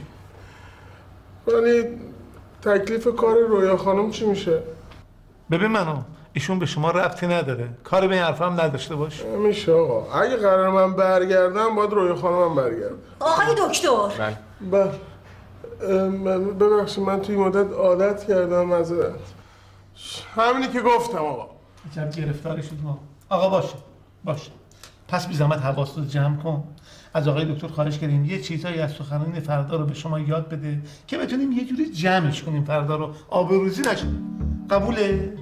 ولی تکلیف کار رویا خانم چی میشه؟ ببین منو ایشون به شما ربطی نداره، کاری به این حرفا هم نداشته باش. میشه آقا، اگه قرار من برگردم باید روی خانمم برگردم. آقای دکتر بله ببخشید من توی مدت عادت کردم، معذرت. همینی که گفتم آقا. عجب گرفتاری شد ما. آقا باشه پس بی زحمت حواست رو جمع کن. از آقای دکتر خواهش کردیم یه چیزایی از سخنرانی فردا رو به شما یاد بده که بتونیم یه جوری جمعش کنیم، فردا رو آبروریزی نشه. قبوله؟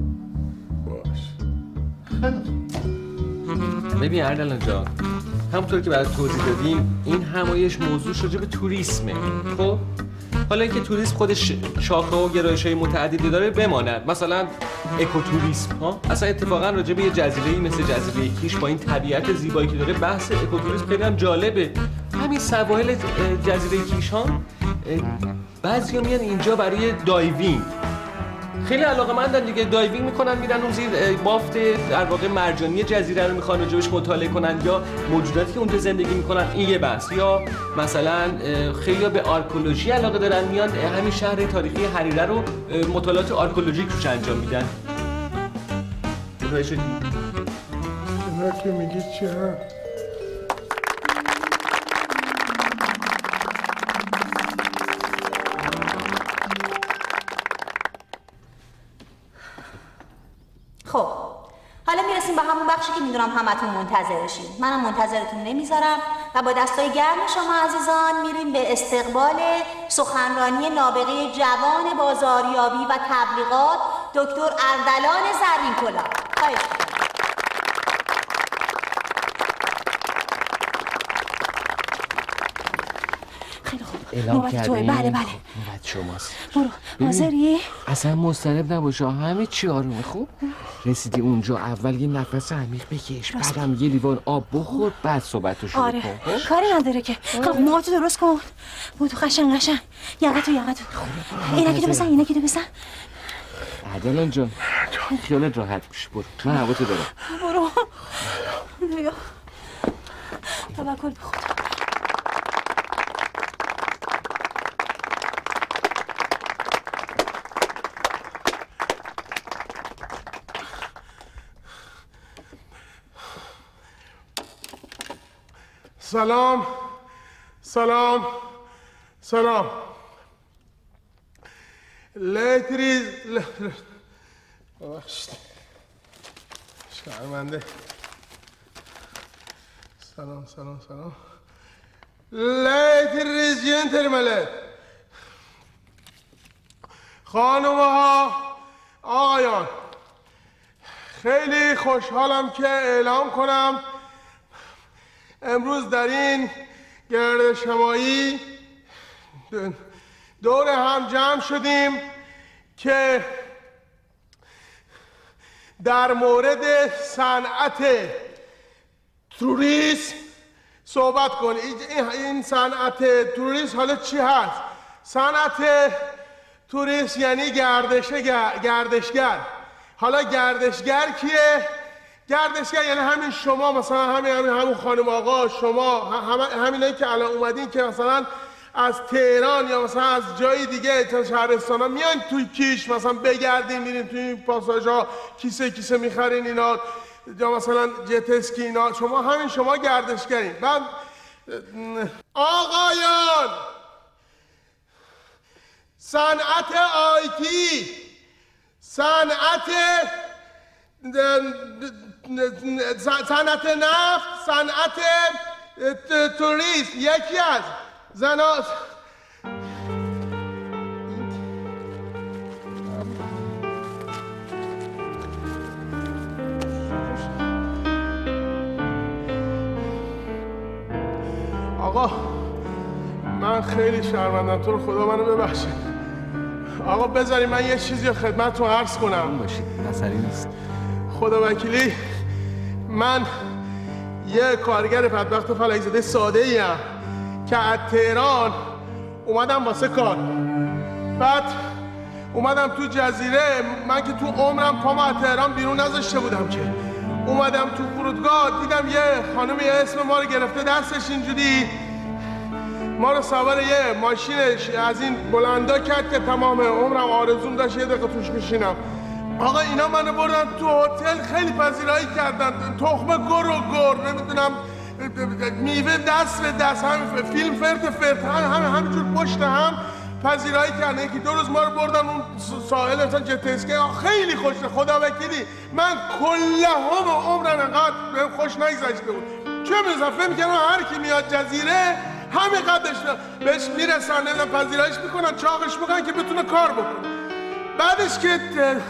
ببین اردلان جان، همونطور که برات توضیح دادیم این همایش موضوعش راجع به توریسمه. خب حالا اینکه توریسم خودش شاخه و گرایش‌های متعددی داره بماند، مثلا اکوتوریسم ها، اصلا اتفاقا راجع به یه جزیره‌ای مثل جزیره کیش با این طبیعت زیبایی که داره بحث اکوتوریسم خیلی هم جالبه. همین سواحل جزیره کیش ها بعضیا میان اینجا برای دایوینگ، خیلی علاقه‌مندن دیگه، دایوینگ میکنن میرن اون زیر بافت در واقع مرجانی جزیره رو میخوان راجبش مطالعه کنن یا موجوداتی که اونجا زندگی میکنن، این یه بحث. یا مثلا خیلی به آرکولوژی علاقه دارن، میان همین شهر تاریخی حریره رو مطالعات آرکولوژیک روش انجام میدن. متوجه شدی؟ اینا که میگی چی هست؟ خب حالا میرسیم به همون بخشی که میدونم همتون منتظرشین. منم منتظرتون نمیذارم و با دستای گرم شما عزیزان میریم به استقبال سخنرانی نابغه جوان بازاریابی و تبلیغات دکتر اردلان زرین کلاه. خواهش می‌کنم. خیلی خوب. اعلام کردیم. بله. نوبت شماست. برو. حاضری؟ اصلا مضطرب نباشه، همه چی آرومه. خوب رسیدی اونجا اول یه نفس عمیق بکش، بعدم یه لیوان آب بخور، بعد صحبتو شروع کن. کاری نداره که. خب موهاتو درست کن. بودو قشنگ یقتو اینکی تو بزن. عدلان جان خیالت راحت باشه، برو من هواتو دارم. برو توکل به خدا. سلام. لیتریز ببخشید شرمنده. سلام. لیتریز جنتلمن، خانوم‌ها، آقایان، خیلی خوشحالم که اعلام کنم امروز در این گردش همایی دور هم جمع شدیم که در مورد صنعت توریسم صحبت کنیم. این صنعت توریسم حالا چی هست؟ صنعت توریسم یعنی گردشگر. حالا گردشگر کیه؟ گردشگر یعنی همین شما، مثلا همون خانم آقا، شما همینایی که الان اومدین که مثلا از تهران یا مثلا از جای دیگه شهرستان ها میان توی کیش مثلا بگردین، میرین توی پاساژ ها کیسه میخرین اینا، یا مثلا جت اسکی اینا، شما گردشگرین. بعد آقایان، صنعت آیتی، صنعت نفت، صنعت توریسم یکی از زناس. آقا من خیلی شرمندم، تو رو خدا منو ببخشید. آقا بذاری من یه چیزی رو خدمتتون عرض کنم. باشید مسئله نیست. خدا وکیلی من یه کارگر بدبخت و فلک‌زده ساده ایم که از تهران اومدم واسه کار. بعد اومدم تو جزیره. من که تو عمرم پامو از تهران بیرون نذاشته بودم که. اومدم تو فرودگاه دیدم یه خانم یه اسم ما رو گرفته دستش، اینجوری ما رو سوار یه ماشینش از این بلندا کرد که تمام عمرم آرزوم داشت یه دقیقه توش میشینم. آقا اینا منو بردن تو هتل خیلی پذیرایی کردن، تخمه گر نمیدونم میوه دست به دست، همین فیلم فرت همینجور پشت هم پذیرایی کردن. یکی 2 روز ما رو بردن اون ساحل مثلا جتسکی، خیلی خوشه. خدا وکیلی من کلهم عمرم انقدر بهم خوش نگذشته بود. چه می‌دونم فکر می‌کردم هر کی میاد جزیره همین قدش بهش میرسن، نمیدونم پذیراییش میکنن، چاقش میکنن که بتونه کار بکنه. بعدش که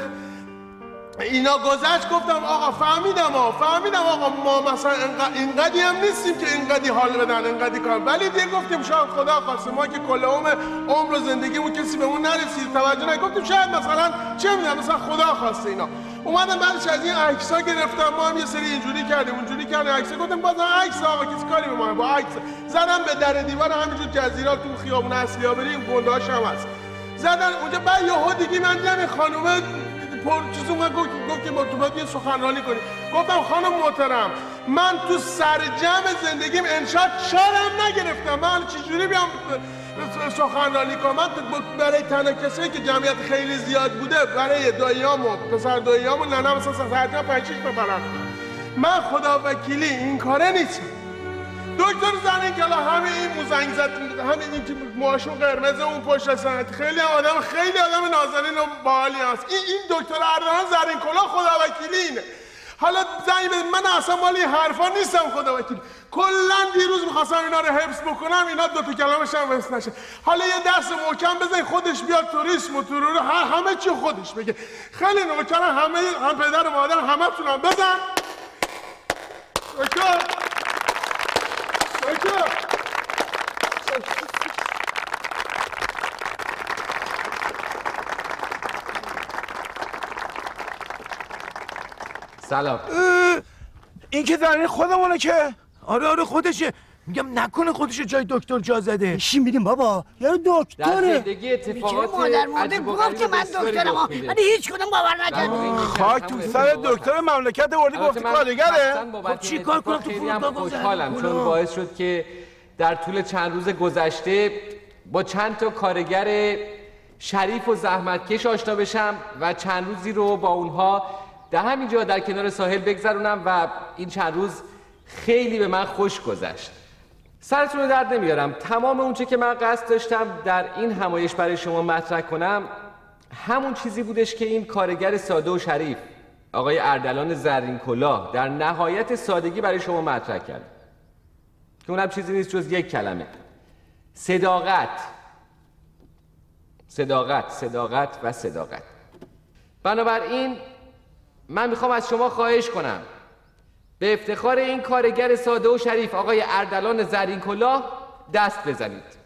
اینا گذشت گفتم آقا فهمیدم آقا ما مثلا اینقدی هم نیستیم که اینقدی حال بدن اینقدی کار، ولی دیگه گفتیم شاید خدا خواسته ما که کل عمر و زندگیمون کسی بهمون نرسید توجه نگفتیم، شاید مثلا چه میدونم مثلا خدا خواسته. اینا اومدم بعدش از این عکس‌ها گرفتم، ما هم یه سری اینجوری کردیم اونجوری کردیم عکس‌ها، گفتم بازم عکس آقا کسی کاری به ما با عکس زدم به در دیوار همینجور جزیرات تو خیابون اصلیا بریم گنده‌هاش هم هست زدن اونجا. بعد یهو دیگه من دیدم خانومه چیز اومد گفت که با تو باید یه سخنرانی کنی. گفتم خانم محترم من تو سرجم زندگیم انشاء چارم نگرفتم، من چجوری بیام سخنرانی کنم؟ من برای تنها کسایی که جمعیت خیلی زیاد بوده، برای داییام و پسر داییام و ننم مثلا سرجم 5-6 نفر من خدا وکیلی این کاره نیستم. دکتر زرینکلا همه این موزنگ زد، همین این که موهاشون قرمز اون پشت سنت، خیلی آدم نازنین و باحالی هست. این دکتر اردلان زرینکلا خدا وکیلی اینه. حالا زنگ بزن، من اصلا مال این حرفا نیستم خدا وکیلی. کلا دیروز می‌خواستم اینا رو حفظ بکنم، اینا 2 تا کلمش هم حفظ نشه. حالا یه دست محکم بزن خودش بیاد توریسم و ترور همه چی خودش بگه. خیلی نوکرم هم پدر و مادر همه‌تون هم بزن. دکتر سلام. این که زرین خودمونه که؟ آره خودشه. میگم نکنه خودشه جای دکتر جا زده. چی میگیم بابا؟ یارو دکتره. در زندگی اتفاقات عجیب و گفت که من دکترم، ولی هیچ کدوم باور نکردم. خاک تو سر دکتر مملکت وردی گفتی کارگره؟ خب چی کار کنم تو فرودگاه خوشحالم چون باعث شد که در طول چند روز گذشته با چند تا کارگر شریف و زحمتکش آشنا بشم و چند روزی رو با اونها در همینجا در کنار ساحل بگذرونم و این چند روز خیلی به من خوش گذشت. سرتون رو درد نمیارم. تمام اونچه که من قصد داشتم در این همایش برای شما مطرح کنم همون چیزی بودش که این کارگر ساده و شریف آقای اردلان زرینکلا در نهایت سادگی برای شما مطرح کرد که اونم چیزی نیست جز یک کلمه: صداقت. و صداقت. بنابراین من میخوام از شما خواهش کنم به افتخار این کارگر ساده و شریف آقای اردلان زرینکلا دست بزنید.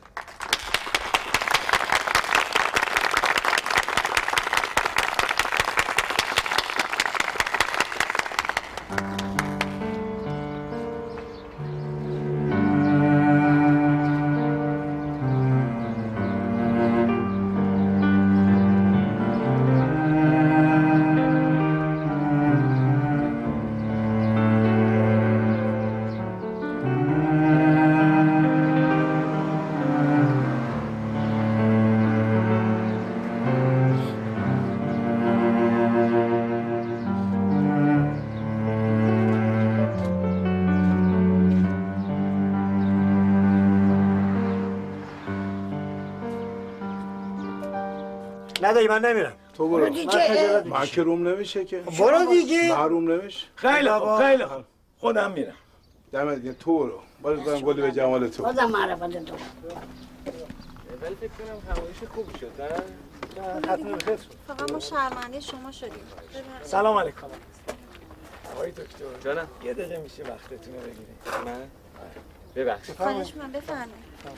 ندایی من نمیرم. تو برو. من که روم نمیشه که. برو دیگه. نه روم نمیشه. خیلی خوب. خودم میرم. دمت گرم. تو برو. برو گلی به جمال تو. بازم معرفت تو. ولی فکر کنم همایش خوب شد. ختم بخیر. فقط ما شرمنده شما شدیم. سلام علیکم. آقای دکتر جانم یه دقیقه میشه وقتتون رو بگیرید. من ببخشید. خواهش من بفرمایید.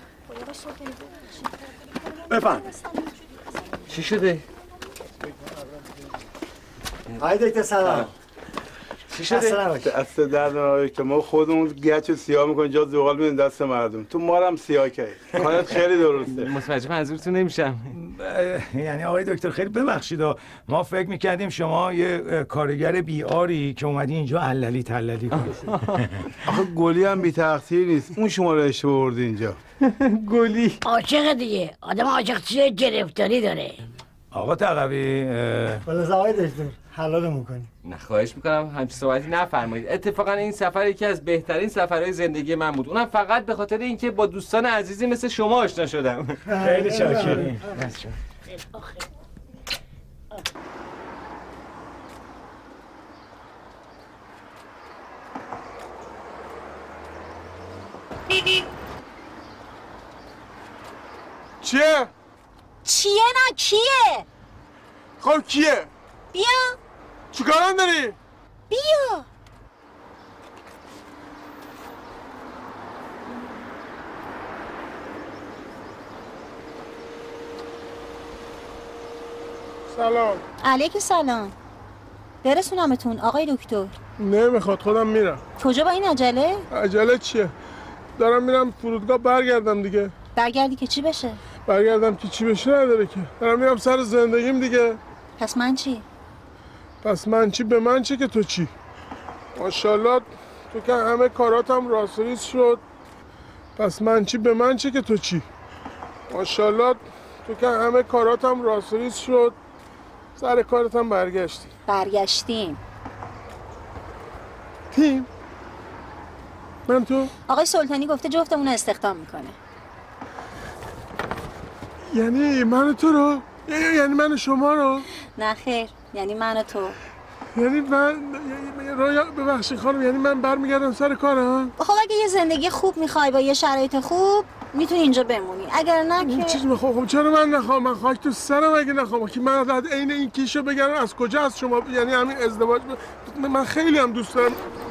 بفرمایید. چی شده؟ های دکتر سلام. چی شده؟ دست درد نمیاره که ما خودمون گچ سیاه میکنیم جا زغال میدیم دست مردم. تو مارم سیاه کردی. کارت خیلی درسته. متوجه منظورتون نمیشم. یعنی آقای دکتر خیلی ببخشید ما فکر میکردیم شما یه کارگر بیاری که اومدی اینجا عللی تللی کنی. آخه گلی هم بی تقصیر نیست. اون شما رو اشتباه بردی اینجا. گلی عاشق دیگه. آدم عاشق چیه گرفتاری داره. آقا تقوی بالا آقای دکتر حلالمون کنی. نه خواهش میکنم همچین صحبتی نفرمایید. اتفاقا این سفر یکی از بهترین سفرهای زندگی من بود، اونم فقط به خاطر اینکه با دوستان عزیزی مثل شما آشنا شدم. خیلی شاکریم. چیه؟ چیه نه کیه؟ خب کیه؟ بیا چیکارم داری؟ بیا سلام. علیک سلام. برسونمتون آقای دکتر. نمیخواد خودم میرم. کجا با این عجله؟ عجله چیه؟ دارم میرم فرودگاه برگردم دیگه. برگردی که چی بشه؟ برگردم که چی بشه نداره که. دارم میرم سر زندگیم دیگه. پس من چی؟ پس من چی به من چی که تو چی؟ ماشاءالله تو که همه کاراتم راستریز شد. پس من چی به من چی که تو چی؟ ماشاءالله تو که همه کاراتم راستریز شد. سر کارتم برگشتی. برگشتیم. تیم؟ من تو؟ آقای سلطانی گفته جفتمون استخدام میکنه. یعنی من تو رو؟ یعنی من شما رو؟ نه خیر، یعنی من و تو. یعنی من رویا ببخشید خانم، یعنی من برمیگردم سر کارم؟ خب اگه یه زندگی خوب میخوای با یه شرایط خوب میتونی اینجا بمونی، اگر نه که چیز میخوام. خب چرا من نخوام؟ من خاک تو سرم اگه نخوام که من عین این کیشو بگم از کجا از شما، یعنی همین ازدواج من خیلی هم دوست دارم.